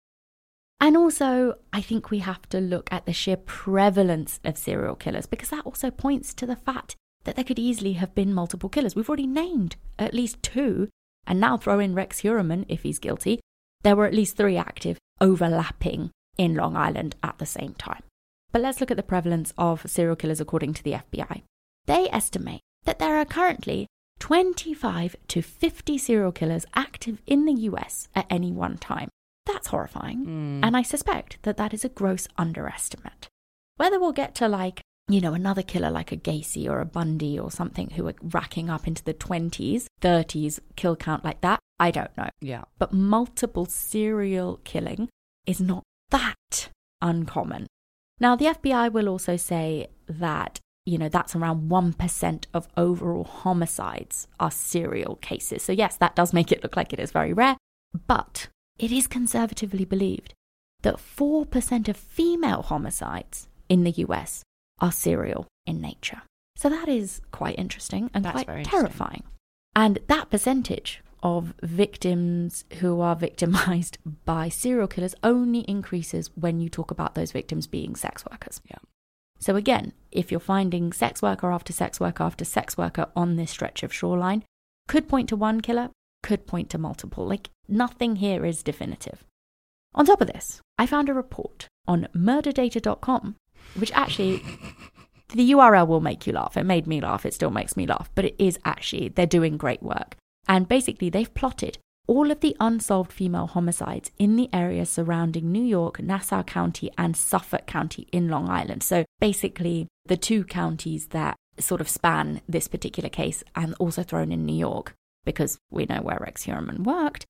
And also, I think we have to look at the sheer prevalence of serial killers because that also points to the fact that there could easily have been multiple killers. We've already named at least two, and now throw in Rex Heuermann if he's guilty. There were at least three active overlapping in Long Island at the same time. But let's look at the prevalence of serial killers according to the FBI. They estimate that there are currently 25 to 50 serial killers active in the US at any one time. That's horrifying. And I suspect that that is a gross underestimate. Whether we'll get to like, you know, another killer like a Gacy or a Bundy or something who are racking up into the 20s, 30s kill count like that, I don't know. Yeah. But multiple serial killing is not that uncommon. Now, the FBI will also say that, you know, that's around 1% of overall homicides are serial cases. So yes, that does make it look like it is very rare, but it is conservatively believed that 4% of female homicides in the US are serial in nature. So that is quite interesting and quite terrifying. And that percentage of victims who are victimized by serial killers only increases when you talk about those victims being sex workers. Yeah. So again, if you're finding sex worker after sex worker after sex worker on this stretch of shoreline, could point to one killer, could point to multiple. Like, nothing here is definitive. On top of this, I found a report on murderdata.com, which actually, the URL will make you laugh. It made me laugh. It still makes me laugh. But it is actually, they're doing great work. And basically, they've plotted all of the unsolved female homicides in the area surrounding New York, Nassau County, and Suffolk County in Long Island. So basically, the two counties that sort of span this particular case, and also thrown in New York, because we know where Rex Heuermann worked,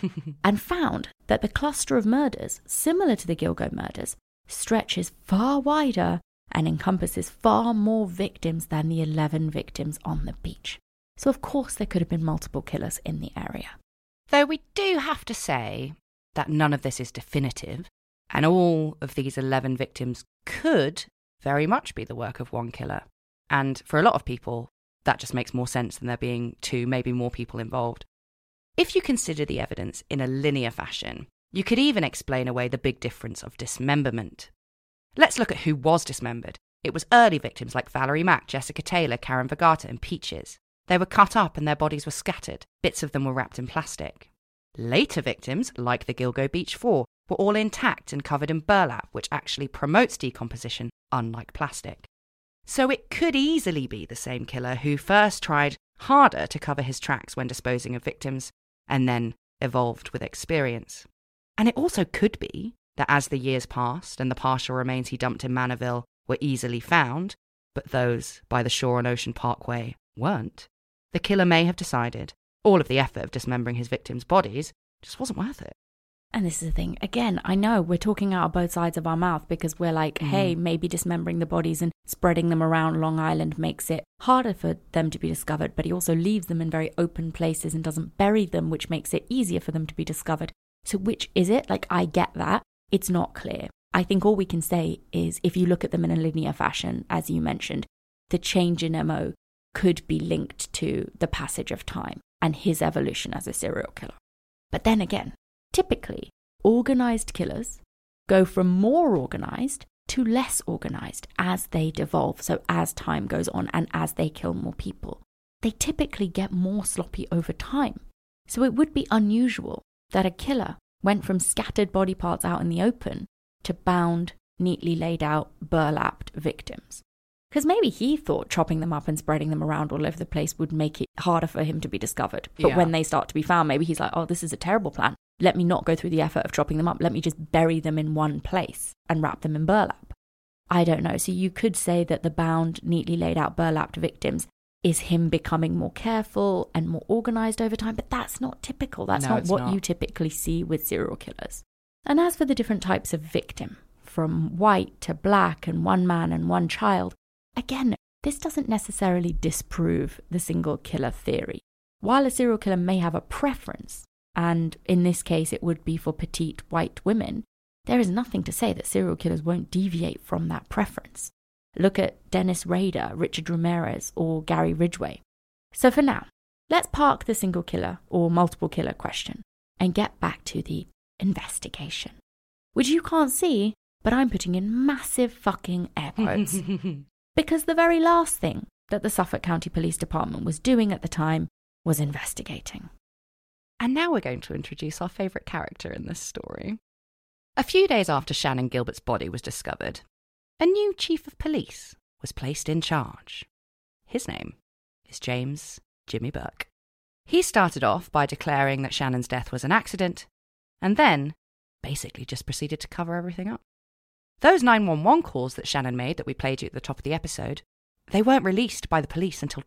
and found that the cluster of murders, similar to the Gilgo murders, stretches far wider and encompasses far more victims than the 11 victims on the beach. So of course there could have been multiple killers in the area. Though we do have to say that none of this is definitive, and all of these 11 victims could very much be the work of one killer. And for a lot of people, that just makes more sense than there being two, maybe more people involved. If you consider the evidence in a linear fashion, you could even explain away the big difference of dismemberment. Let's look at who was dismembered. It was early victims like Valerie Mack, Jessica Taylor, Karen Vergata, and Peaches. They were cut up and their bodies were scattered. Bits of them were wrapped in plastic. Later victims, like the Gilgo Beach 4, were all intact and covered in burlap, which actually promotes decomposition, unlike plastic. So it could easily be the same killer who first tried harder to cover his tracks when disposing of victims, and then evolved with experience. And it also could be that as the years passed and the partial remains he dumped in Manorville were easily found, but those by the Shore and Ocean Parkway weren't, the killer may have decided all of the effort of dismembering his victims' bodies just wasn't worth it. And this is the thing, again, I know we're talking out of both sides of our mouth because we're like, hey, maybe dismembering the bodies and spreading them around Long Island makes it harder for them to be discovered, but he also leaves them in very open places and doesn't bury them, which makes it easier for them to be discovered. So which is it? Like, I get that. It's not clear. I think all we can say is if you look at them in a linear fashion, as you mentioned, the change in MO could be linked to the passage of time and his evolution as a serial killer. But then again, typically, organised killers go from more organised to less organised as they devolve, so as time goes on and as they kill more people. They typically get more sloppy over time. So it would be unusual that a killer went from scattered body parts out in the open to bound, neatly laid out, burlapped victims. Because maybe he thought chopping them up and spreading them around all over the place would make it harder for him to be discovered. But when they start to be found, maybe he's like, oh, this is a terrible plan. Let me not go through the effort of chopping them up. Let me just bury them in one place and wrap them in burlap. I don't know. So you could say that the bound, neatly laid out, burlapped victims is him becoming more careful and more organised over time. But that's not typical. That's not what you typically see with serial killers. And as for the different types of victim, from white to black and one man and one child, again, this doesn't necessarily disprove the single killer theory. While a serial killer may have a preference, and in this case it would be for petite white women, there is nothing to say that serial killers won't deviate from that preference. Look at Dennis Rader, Richard Ramirez, or Gary Ridgway. So for now, let's park the single killer or multiple killer question and get back to the investigation, which you can't see, but I'm putting in massive fucking air quotes. Because the very last thing that the Suffolk County Police Department was doing at the time was investigating. And now we're going to introduce our favourite character in this story. A few days after Shannan Gilbert's body was discovered, a new chief of police was placed in charge. His name is James Jimmy Burke. He started off by declaring that Shannan's death was an accident, and then basically just proceeded to cover everything up. Those 911 calls that Shannan made that we played you at the top of the episode, they weren't released by the police until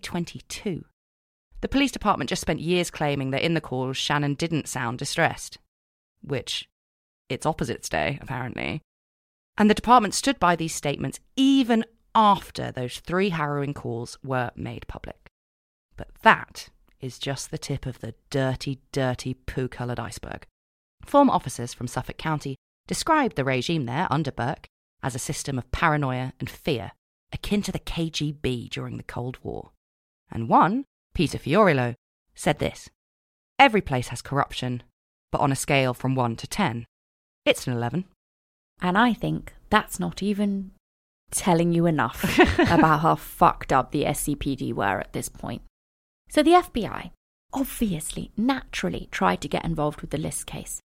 2022. The police department just spent years claiming that in the calls Shannan didn't sound distressed, which it's Opposites Day, apparently. And the department stood by these statements even after those 3 harrowing calls were made public. But that is just the tip of the dirty, dirty, poo-coloured iceberg. Former officers from Suffolk County described the regime there under Burke as a system of paranoia and fear, akin to the KGB during the Cold War. And one, Peter Fiorillo, said this: Every place has corruption, but on a scale from 1 to 10, it's an 11. And I think that's not even telling you enough about how fucked up the SCPD were at this point. So the FBI obviously, naturally tried to get involved with the Lisk case.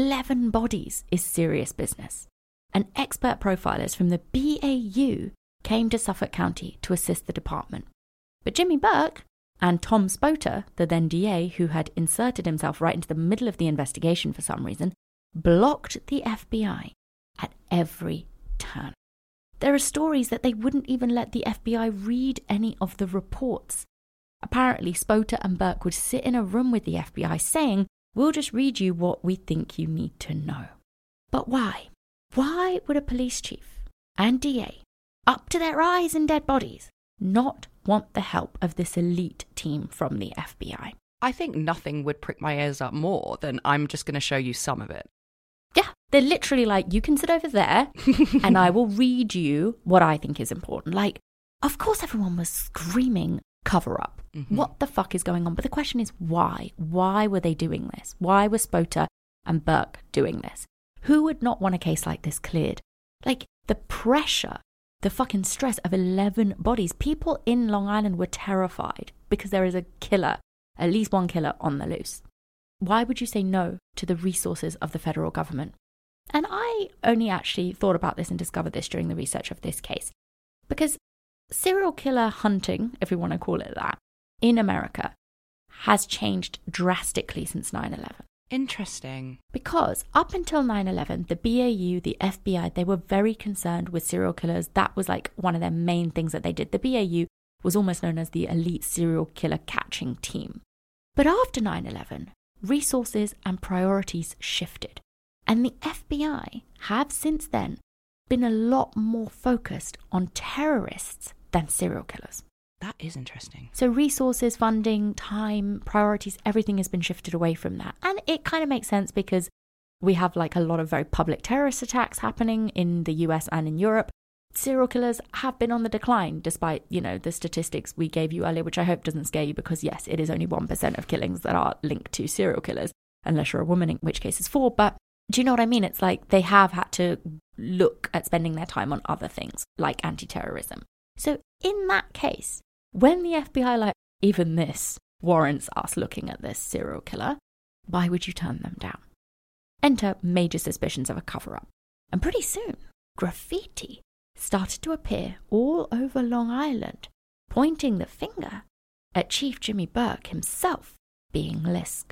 11 bodies is serious business. And expert profilers from the BAU came to Suffolk County to assist the department. But Jimmy Burke and Tom Spoter, the then DA who had inserted himself right into the middle of the investigation for some reason, blocked the FBI at every turn. There are stories that they wouldn't even let the FBI read any of the reports. Apparently, Spoter and Burke would sit in a room with the FBI saying, "We'll just read you what we think you need to know." But why? Why would a police chief and DA, up to their eyes in dead bodies, not want the help of this elite team from the FBI? I think nothing would prick my ears up more than I'm just going to show you some of it. Yeah, they're literally like, you can sit over there and I will read you what I think is important. Like, of course everyone was screaming cover up. Mm-hmm. What the fuck is going on? But the question is why? Why were they doing this? Why were Spoter and Burke doing this? Who would not want a case like this cleared? Like, the pressure, the fucking stress of 11 bodies. People in Long Island were terrified because there is a killer, at least one killer on the loose. Why would you say no to the resources of the federal government? And I only actually thought about this and discovered this during the research of this case. Because serial killer hunting, if we want to call it that, in America has changed drastically since 9/11. Interesting. Because up until 9/11, the BAU, the FBI, they were very concerned with serial killers. That was like one of their main things that they did. The BAU was almost known as the elite serial killer catching team. But after 9/11, resources and priorities shifted. And the FBI have since then been a lot more focused on terrorists than serial killers. That is interesting. So resources, funding, time, priorities, everything has been shifted away from that. And it kind of makes sense because we have like a lot of very public terrorist attacks happening in the US and in Europe. Serial killers have been on the decline despite, the statistics we gave you earlier, which I hope doesn't scare you because yes, it is only 1% of killings that are linked to serial killers, unless you're a woman, in which case it's 4%. But do you know what I mean? It's like they have had to look at spending their time on other things like anti-terrorism. So in that case, when the FBI, even this warrants us looking at this serial killer, why would you turn them down? Enter major suspicions of a cover-up. And pretty soon, graffiti started to appear all over Long Island, pointing the finger at Chief Jimmy Burke himself being Lisk.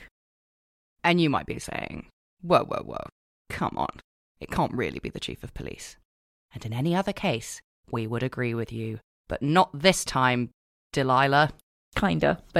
And you might be saying, whoa, come on. It can't really be the chief of police. And in any other case, we would agree with you. But not this time, Delilah. Kinda, but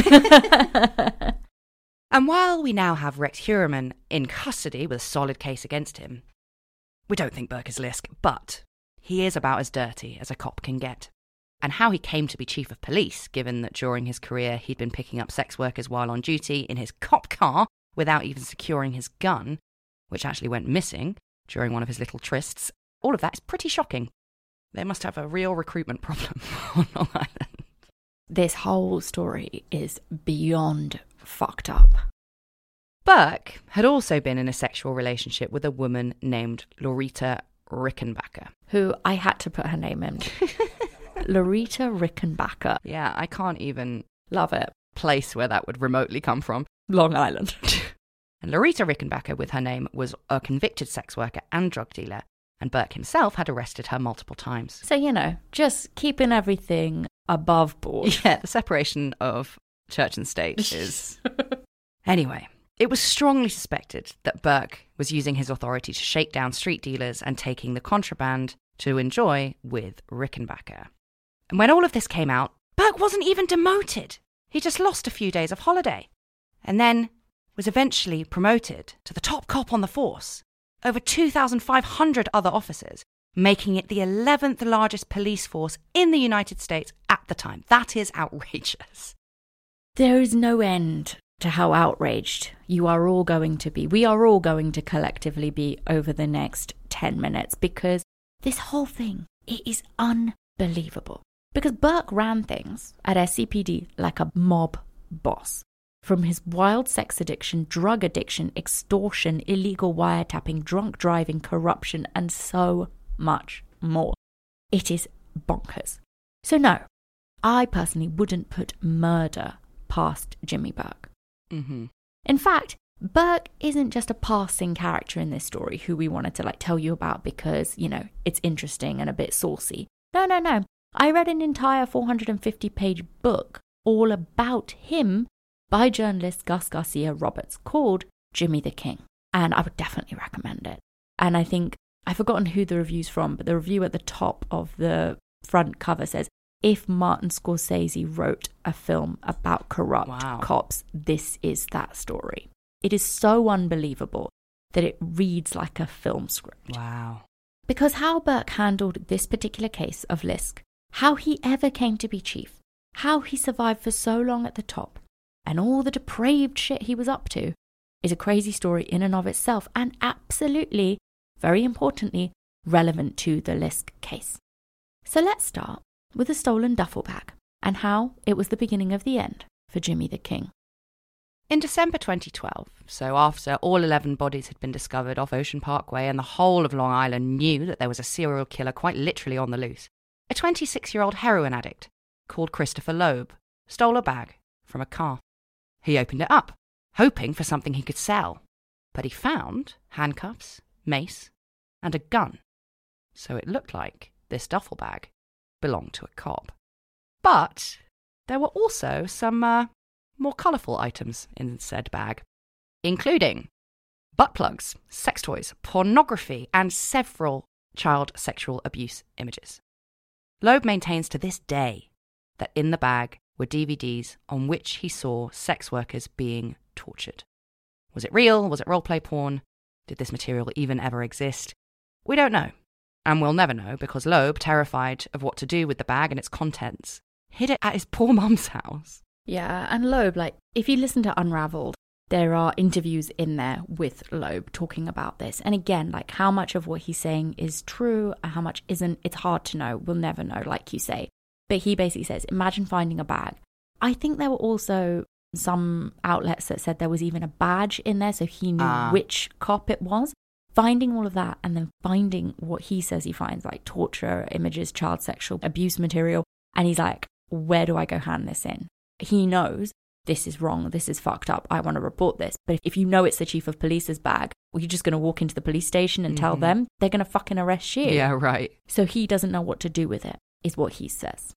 yeah. And while we now have Rex Heuermann in custody with a solid case against him, we don't think Burke is Lisk, but he is about as dirty as a cop can get. And how he came to be chief of police, given that during his career he'd been picking up sex workers while on duty in his cop car without even securing his gun, which actually went missing during one of his little trysts, all of that is pretty shocking. They must have a real recruitment problem on Long Island. This whole story is beyond fucked up. Burke had also been in a sexual relationship with a woman named Loretta Rickenbacker. Who I had to put her name in. Loretta Rickenbacker. Yeah, I can't even love it. Place where that would remotely come from. Long Island. And Loretta Rickenbacker, with her name, was a convicted sex worker and drug dealer, and Burke himself had arrested her multiple times. So, just keeping everything above board. Yeah, the separation of church and state is... Anyway, it was strongly suspected that Burke was using his authority to shake down street dealers and taking the contraband to enjoy with Rickenbacker. And when all of this came out, Burke wasn't even demoted. He just lost a few days of holiday. And then was eventually promoted to the top cop on the force, over 2,500 other officers, making it the 11th largest police force in the United States at the time. That is outrageous. There is no end to how outraged you are all going to be. We are all going to collectively be over the next 10 minutes because this whole thing, it is unbelievable. Because Burke ran things at SCPD like a mob boss. from his wild sex addiction, drug addiction, extortion, illegal wiretapping, drunk driving, corruption, and so much more. It is bonkers. So no, I personally wouldn't put murder past Jimmy Burke. Mm-hmm. In fact, Burke isn't just a passing character in this story who we wanted to tell you about because, it's interesting and a bit saucy. No. I read an entire 450-page book all about him by journalist Gus Garcia Roberts called Jimmy the King. And I would definitely recommend it. And I think, I've forgotten who the review's from, but the review at the top of the front cover says, if Martin Scorsese wrote a film about corrupt cops, this is that story. It is so unbelievable that it reads like a film script. Wow. Because how Burke handled this particular case of Lisk, how he ever came to be chief, how he survived for so long at the top, and all the depraved shit he was up to, is a crazy story in and of itself, and absolutely, very importantly, relevant to the Lisk case. So let's start with the stolen duffel bag, and how it was the beginning of the end for Jimmy the King. In December 2012, so after all 11 bodies had been discovered off Ocean Parkway and the whole of Long Island knew that there was a serial killer quite literally on the loose, a 26-year-old heroin addict called Christopher Loeb stole a bag from a car. He opened it up, hoping for something he could sell, but he found handcuffs, mace, and a gun. So it looked like this duffel bag belonged to a cop. But there were also some more colourful items in said bag, including butt plugs, sex toys, pornography, and several child sexual abuse images. Loeb maintains to this day that in the bag were DVDs on which he saw sex workers being tortured. Was it real? Was it roleplay porn? Did this material even ever exist? We don't know. And we'll never know because Loeb, terrified of what to do with the bag and its contents, hid it at his poor mum's house. Yeah, and Loeb, if you listen to Unraveled, there are interviews in there with Loeb talking about this. And again, how much of what he's saying is true and how much isn't, it's hard to know. We'll never know, like you say. But he basically says, imagine finding a bag. I think there were also some outlets that said there was even a badge in there, so he knew which cop it was. Finding all of that and then finding what he says he finds, torture images, child sexual abuse material. And he's like, where do I go hand this in? He knows this is wrong, this is fucked up, I want to report this. But if you know it's the chief of police's bag, well, you're just going to walk into the police station and tell them, they're going to fucking arrest you. Yeah, right. So he doesn't know what to do with it, is what he says.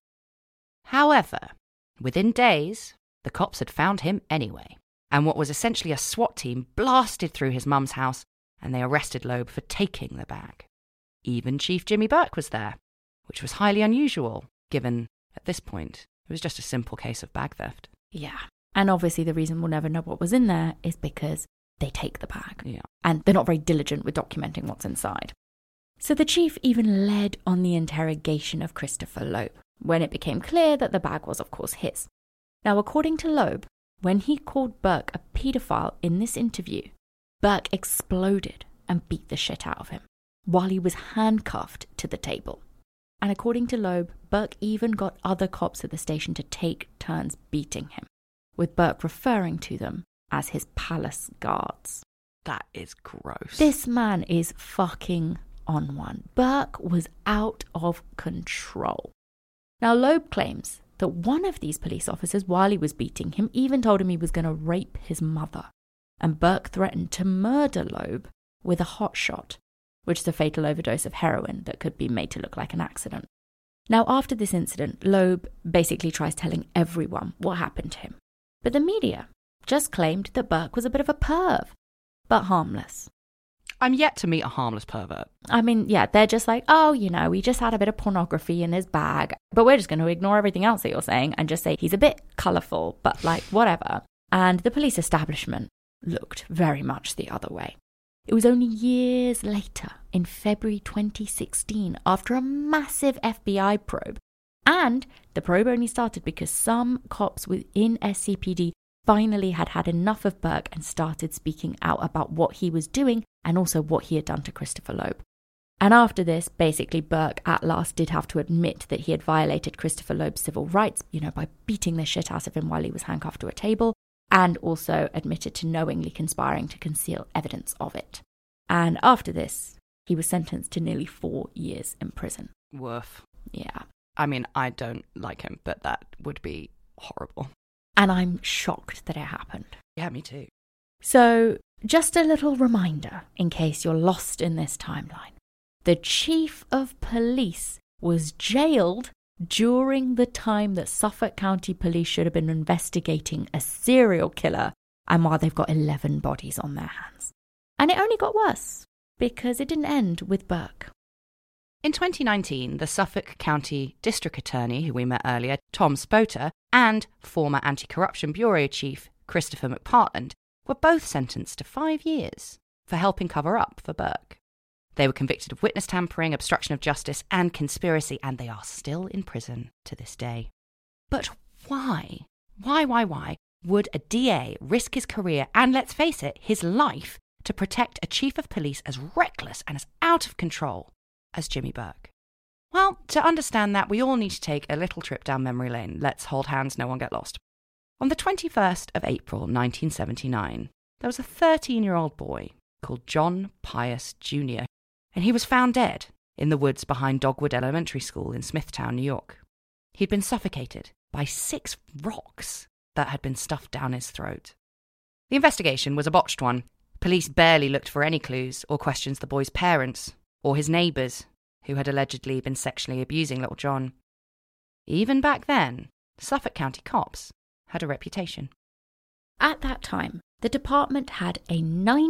However, within days, the cops had found him anyway. And what was essentially a SWAT team blasted through his mum's house and they arrested Loeb for taking the bag. Even Chief Jimmy Burke was there, which was highly unusual, given, at this point, it was just a simple case of bag theft. Yeah. And obviously the reason we'll never know what was in there is because they take the bag. Yeah. And they're not very diligent with documenting what's inside. So the chief even led on the interrogation of Christopher Loeb, when it became clear that the bag was, of course, his. Now, according to Loeb, when he called Burke a paedophile in this interview, Burke exploded and beat the shit out of him while he was handcuffed to the table. And according to Loeb, Burke even got other cops at the station to take turns beating him, with Burke referring to them as his palace guards. That is gross. This man is fucking on one. Burke was out of control. Now, Loeb claims that one of these police officers, while he was beating him, even told him he was going to rape his mother. And Burke threatened to murder Loeb with a hot shot, which is a fatal overdose of heroin that could be made to look like an accident. Now, after this incident, Loeb basically tries telling everyone what happened to him. But the media just claimed that Burke was a bit of a perv, but harmless. I'm yet to meet a harmless pervert. I mean, yeah, they're just like, oh, he just had a bit of pornography in his bag, but we're just going to ignore everything else that you're saying and just say he's a bit colourful, but whatever. And the police establishment looked very much the other way. It was only years later, in February 2016, after a massive FBI probe. And the probe only started because some cops within SCPD finally had enough of Burke and started speaking out about what he was doing and also what he had done to Christopher Loeb. And after this, basically Burke at last did have to admit that he had violated Christopher Loeb's civil rights, by beating the shit out of him while he was handcuffed to a table. and also admitted to knowingly conspiring to conceal evidence of it. And after this, he was sentenced to nearly 4 years in prison. Woof. Yeah. I mean, I don't like him, but that would be horrible. And I'm shocked that it happened. Yeah, me too. So, just a little reminder in case you're lost in this timeline. The chief of police was jailed during the time that Suffolk County Police should have been investigating a serial killer, and while they've got 11 bodies on their hands. And it only got worse, because it didn't end with Burke. In 2019, the Suffolk County District Attorney, who we met earlier, Tom Spota, and former Anti-Corruption Bureau Chief Christopher McPartland were both sentenced to 5 years for helping cover up for Burke. They were convicted of witness tampering, obstruction of justice, and conspiracy, and they are still in prison to this day. But why? Why would a DA risk his career and, let's face it, his life to protect a chief of police as reckless and as out of control as Jimmy Burke? Well, to understand that, we all need to take a little trip down memory lane. Let's hold hands, no one get lost. On the 21st of April 1979, there was a 13-year-old boy called John Pius Jr., and he was found dead in the woods behind Dogwood Elementary School in Smithtown, New York. He'd been suffocated by 6 rocks that had been stuffed down his throat. The investigation was a botched one. Police barely looked for any clues or questions the boy's parents or his neighbours, who had allegedly been sexually abusing little John. Even back then, Suffolk County cops had a reputation. At that time, the department had a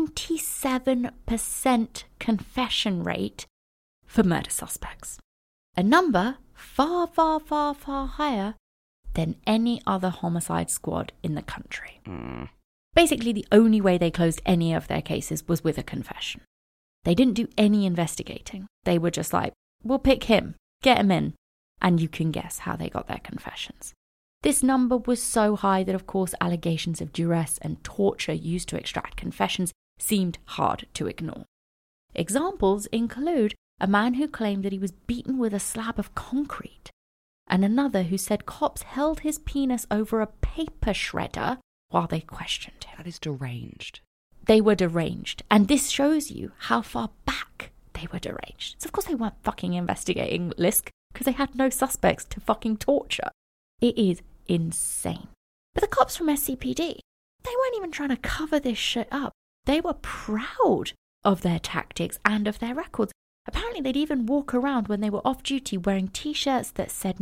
97% confession rate for murder suspects, a number far, far, far, far higher than any other homicide squad in the country. Basically, the only way they closed any of their cases was with a confession. They didn't do any investigating. They were just like, we'll pick him, get him in, and you can guess how they got their confessions. This number was so high that, of course, allegations of duress and torture used to extract confessions seemed hard to ignore. Examples include a man who claimed that he was beaten with a slab of concrete, and another who said cops held his penis over a paper shredder while they questioned him. That is deranged. They were deranged, and this shows you how far back they were deranged. So, of course, they weren't fucking investigating Lisk because they had no suspects to fucking torture. It is insane. But the cops from SCPD, they weren't even trying to cover this shit up. They were proud of their tactics and of their records. Apparently, they'd even walk around when they were off duty wearing t-shirts that said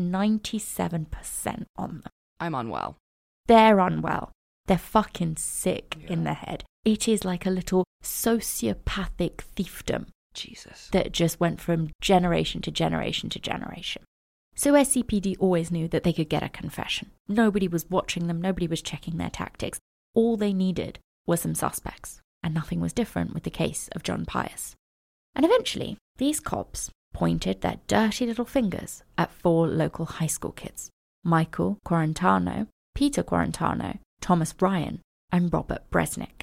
97% on them. I'm unwell. They're unwell. They're fucking sick in the head. It is like a little sociopathic fiefdom. Jesus. That just went from generation to generation to generation. So SCPD always knew that they could get a confession. Nobody was watching them. Nobody was checking their tactics. All they needed was some suspects. And nothing was different with the case of John Pius. And eventually, these cops pointed their dirty little fingers at 4 local high school kids. Michael Quarantano, Peter Quarantano, Thomas Ryan, and Robert Bresnik.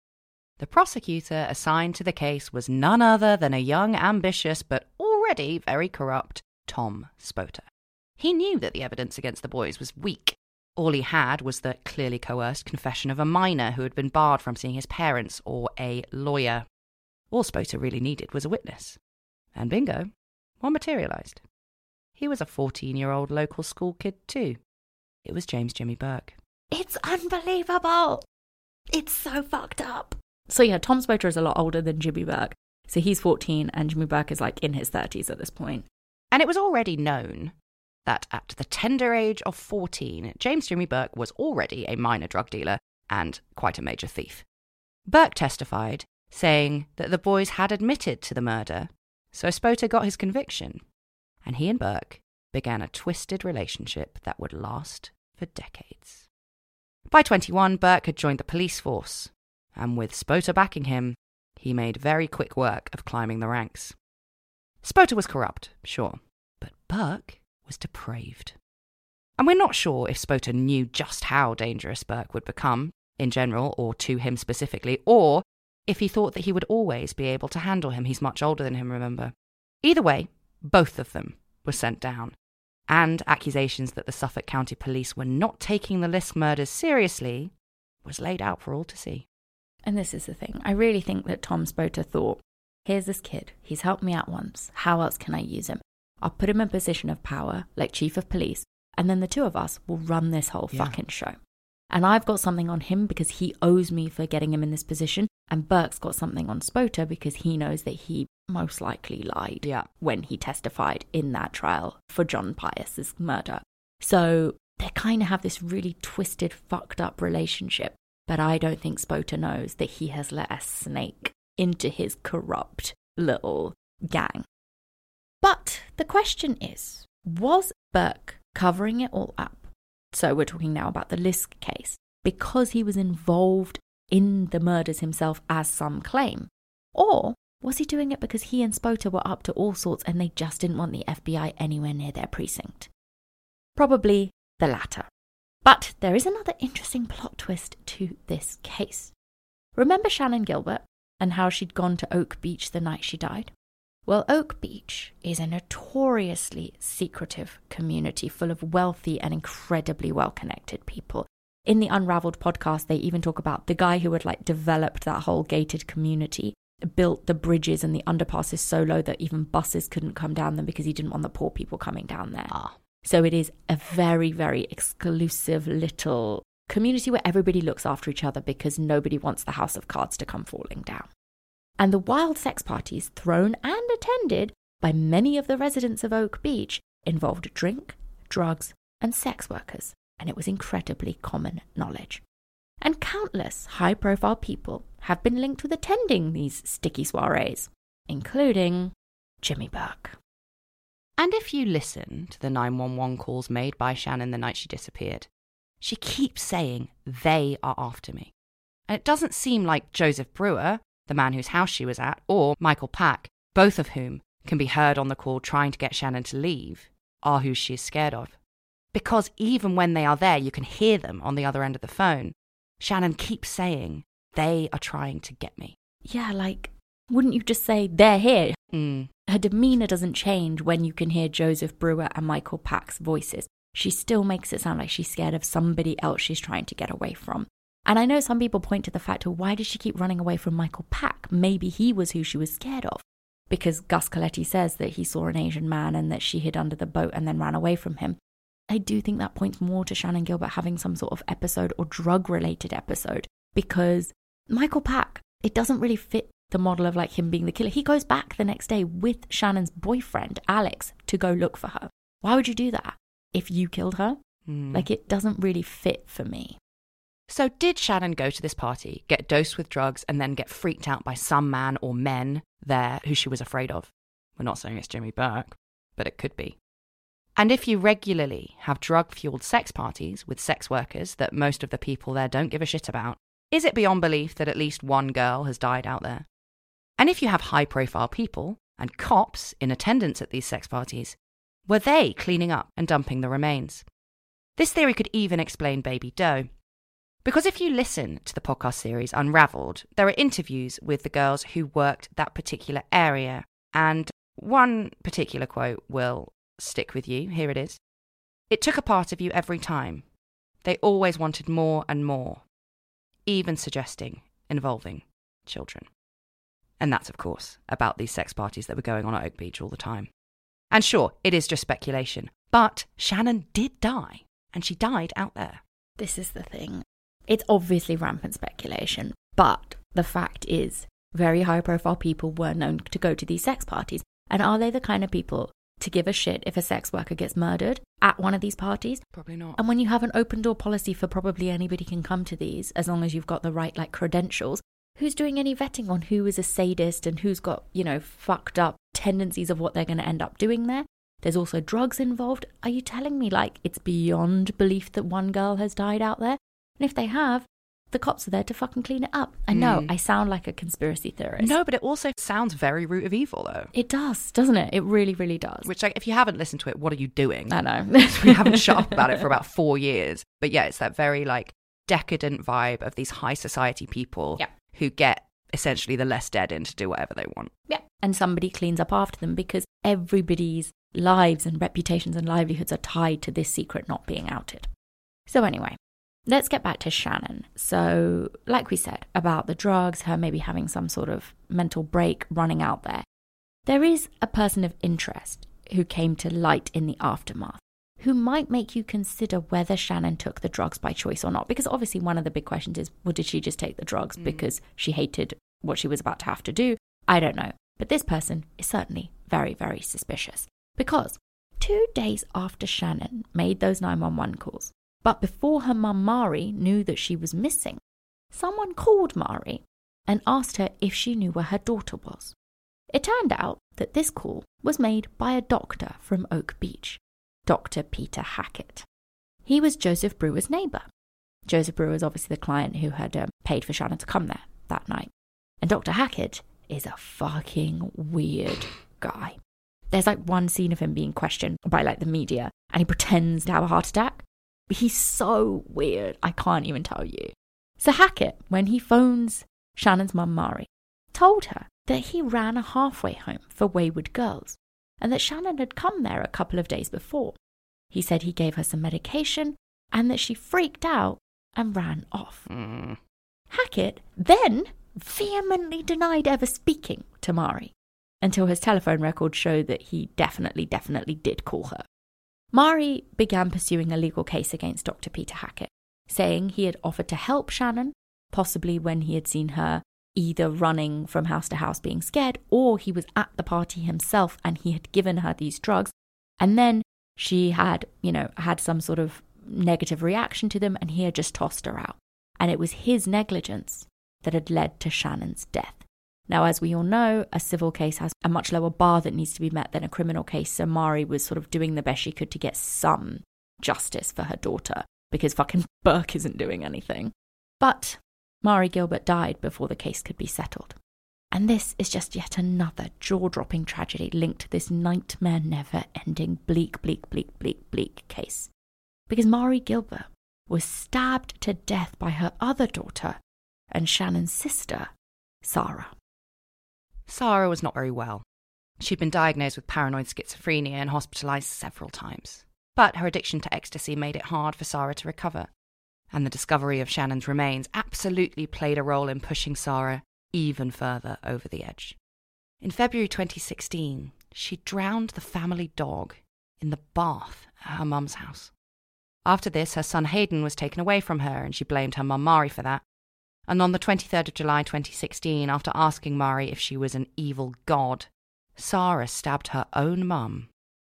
The prosecutor assigned to the case was none other than a young, ambitious, but already very corrupt Tom Spota. He knew that the evidence against the boys was weak. All he had was the clearly coerced confession of a minor who had been barred from seeing his parents or a lawyer. All Spota really needed was a witness. And bingo, one materialised. He was a 14-year-old local school kid too. It was James Jimmy Burke. It's unbelievable! It's so fucked up. So yeah, Tom Spota is a lot older than Jimmy Burke. So he's 14 and Jimmy Burke is like in his 30s at this point. And it was already known that at the tender age of 14, James Jimmy Burke was already a minor drug dealer and quite a major thief. Burke testified, saying that the boys had admitted to the murder, so Spota got his conviction, and he and Burke began a twisted relationship that would last for decades. By 21, Burke had joined the police force, and with Spota backing him, he made very quick work of climbing the ranks. Spota was corrupt, sure, but Burke was depraved. And we're not sure if Spota knew just how dangerous Burke would become, in general, or to him specifically, or if he thought that he would always be able to handle him. He's much older than him, remember. Either way, both of them were sent down, and accusations that the Suffolk County Police were not taking the Lisk murders seriously was laid out for all to see. And this is the thing. I really think that Tom Spota thought, here's this kid. He's helped me out once. How else can I use him? I'll put him in a position of power, like chief of police, and then the two of us will run this whole fucking show. And I've got something on him because he owes me for getting him in this position. And Burke's got something on Spota because he knows that he most likely lied when he testified in that trial for John Pius's murder. So they kind of have this really twisted, fucked up relationship. But I don't think Spota knows that he has let a snake into his corrupt little gang. But the question is, was Burke covering it all up? So we're talking now about the Lisk case, because he was involved in the murders himself, as some claim. Or was he doing it because he and Spota were up to all sorts and they just didn't want the FBI anywhere near their precinct? Probably the latter. But there is another interesting plot twist to this case. Remember Shannon Gilbert and how she'd gone to Oak Beach the night she died? Well, Oak Beach is a notoriously secretive community full of wealthy and incredibly well-connected people. In the Unraveled podcast, they even talk about the guy who had developed that whole gated community, built the bridges and the underpasses so low that even buses couldn't come down them because he didn't want the poor people coming down there. So it is a very, very exclusive little community where everybody looks after each other because nobody wants the house of cards to come falling down. And the wild sex parties thrown and attended by many of the residents of Oak Beach involved drink, drugs, and sex workers, and it was incredibly common knowledge. And countless high-profile people have been linked with attending these sticky soirees, including Jimmy Burke. And if you listen to the 911 calls made by Shannon the night she disappeared, she keeps saying, they are after me. And it doesn't seem like Joseph Brewer, the man whose house she was at, or Michael Pack, both of whom can be heard on the call trying to get Shannon to leave, are who she is scared of. Because even when they are there, you can hear them on the other end of the phone. Shannon keeps saying, they are trying to get me. Yeah, wouldn't you just say, they're here? Her demeanour doesn't change when you can hear Joseph Brewer and Michael Pack's voices. She still makes it sound like she's scared of somebody else she's trying to get away from. And I know some people point to the fact of why does she keep running away from Michael Pack? Maybe he was who she was scared of. Because Gus Coletti says that he saw an Asian man and that she hid under the boat and then ran away from him. I do think that points more to Shannon Gilbert having some sort of episode or drug-related episode. Because Michael Pack, it doesn't really fit the model of him being the killer. He goes back the next day with Shannon's boyfriend, Alex, to go look for her. Why would you do that if you killed her? It doesn't really fit for me. So did Shannon go to this party, get dosed with drugs, and then get freaked out by some man or men there who she was afraid of? We're not saying it's Jimmy Burke, but it could be. And if you regularly have drug-fueled sex parties with sex workers that most of the people there don't give a shit about, is it beyond belief that at least one girl has died out there? And if you have high-profile people and cops in attendance at these sex parties, were they cleaning up and dumping the remains? This theory could even explain Baby Doe. Because if you listen to the podcast series Unraveled, there are interviews with the girls who worked that particular area, and one particular quote will stick with you. Here it is. It took a part of you every time. They always wanted more and more, even suggesting involving children. And that's, of course, about these sex parties that were going on at Oak Beach all the time. And sure, it is just speculation, but Shannon did die, and she died out there. This is the thing. It's obviously rampant speculation, but the fact is, very high-profile people were known to go to these sex parties. And are they the kind of people to give a shit if a sex worker gets murdered at one of these parties? Probably not. And when you have an open-door policy for probably anybody can come to these, as long as you've got the right, credentials, who's doing any vetting on who is a sadist and who's got, fucked up tendencies of what they're going to end up doing there? There's also drugs involved. Are you telling me, it's beyond belief that one girl has died out there? And if they have, the cops are there to fucking clean it up. I know, I sound like a conspiracy theorist. No, but it also sounds very root of evil, though. It does, doesn't it? It really, really does. Which, if you haven't listened to it, what are you doing? I know. We haven't shut up about it for about 4 years. But yeah, it's that very, decadent vibe of these high society people who get essentially the less dead in to do whatever they want. Yeah. And somebody cleans up after them because everybody's lives and reputations and livelihoods are tied to this secret not being outed. So anyway, let's get back to Shannon. So, like we said, about the drugs, her maybe having some sort of mental break running out there. There is a person of interest who came to light in the aftermath, who might make you consider whether Shannon took the drugs by choice or not. Because obviously one of the big questions is, well, did she just take the drugs because she hated what she was about to have to do? I don't know. But this person is certainly very, very suspicious. Because 2 days after Shannon made those 911 calls, but before her mum Mari knew that she was missing, someone called Mari and asked her if she knew where her daughter was. It turned out that this call was made by a doctor from Oak Beach, Dr. Peter Hackett. He was Joseph Brewer's neighbour. Joseph Brewer is obviously the client who had paid for Shannon to come there that night. And Dr. Hackett is a fucking weird guy. There's like one scene of him being questioned by like the media and he pretends to have a heart attack. He's so weird, I can't even tell you. So Hackett, when he phones Shannon's mum Mari, told her that he ran a halfway home for wayward girls and that Shannon had come there a couple of days before. He said he gave her some medication and that she freaked out and ran off. Hackett then vehemently denied ever speaking to Mari until his telephone records showed that he definitely did call her. Mari began pursuing a legal case against Dr. Peter Hackett, saying he had offered to help Shannon, possibly when he had seen her either running from house to house being scared, or he was at the party himself and he had given her these drugs, and then she had, had some sort of negative reaction to them and he had just tossed her out. And it was his negligence that had led to Shannon's death. Now, as we all know, a civil case has a much lower bar that needs to be met than a criminal case, so Mari was sort of doing the best she could to get some justice for her daughter, because fucking Burke isn't doing anything. But Mari Gilbert died before the case could be settled. And this is just yet another jaw-dropping tragedy linked to this nightmare never-ending bleak case. Because Mari Gilbert was stabbed to death by her other daughter and Shannon's sister, Sarah. Sarah was not very well. She'd been diagnosed with paranoid schizophrenia and hospitalised several times. But her addiction to ecstasy made it hard for Sarah to recover. And the discovery of Shannon's remains absolutely played a role in pushing Sarah even further over the edge. In February 2016, she drowned the family dog in the bath at her mum's house. After this, her son Hayden was taken away from her and she blamed her mum Mari for that. And on the 23rd of July 2016, after asking Mari if she was an evil god, Sarah stabbed her own mum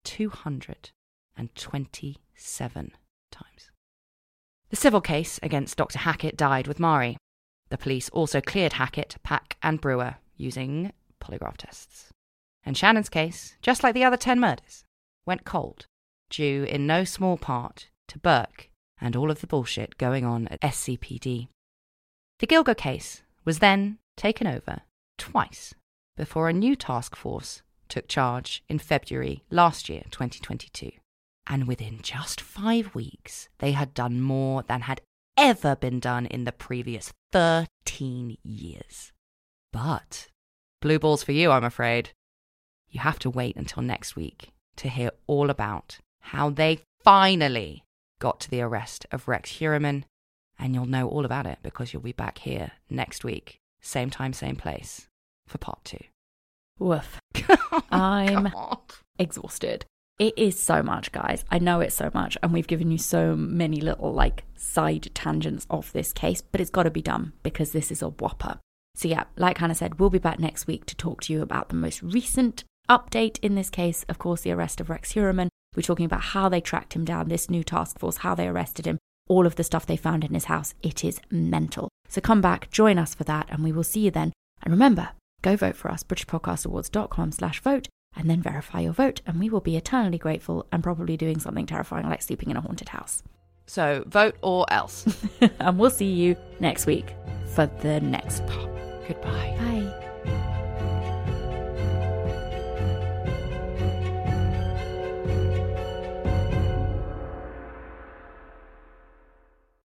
227 times. The civil case against Dr. Hackett died with Mari. The police also cleared Hackett, Pack and Brewer using polygraph tests. And Shannon's case, just like the other 10 murders, went cold, due in no small part to Burke and all of the bullshit going on at SCPD. The Gilgo case was then taken over twice before a new task force took charge in February last year, 2022. And within just 5 weeks, they had done more than had ever been done in the previous 13 years. But blue balls for you, I'm afraid. You have to wait until next week to hear all about how they finally got to the arrest of Rex Heuermann. And you'll know all about it because you'll be back here next week, same time, same place, for part 2. Woof. I'm exhausted. It is so much, guys. I know it's so much, and we've given you so many little, side tangents of this case, but it's got to be done because this is a whopper. So yeah, like Hannah said, we'll be back next week to talk to you about the most recent update in this case, of course, the arrest of Rex Heuermann. We're talking about how they tracked him down, this new task force, how they arrested him, all of the stuff they found in his house. It is mental. So come back, join us for that, and we will see you then. And remember, go vote for us, BritishPodcastAwards.com/vote, and then verify your vote, and we will be eternally grateful and probably doing something terrifying like sleeping in a haunted house. So vote or else. And we'll see you next week for the next part. Goodbye. Bye.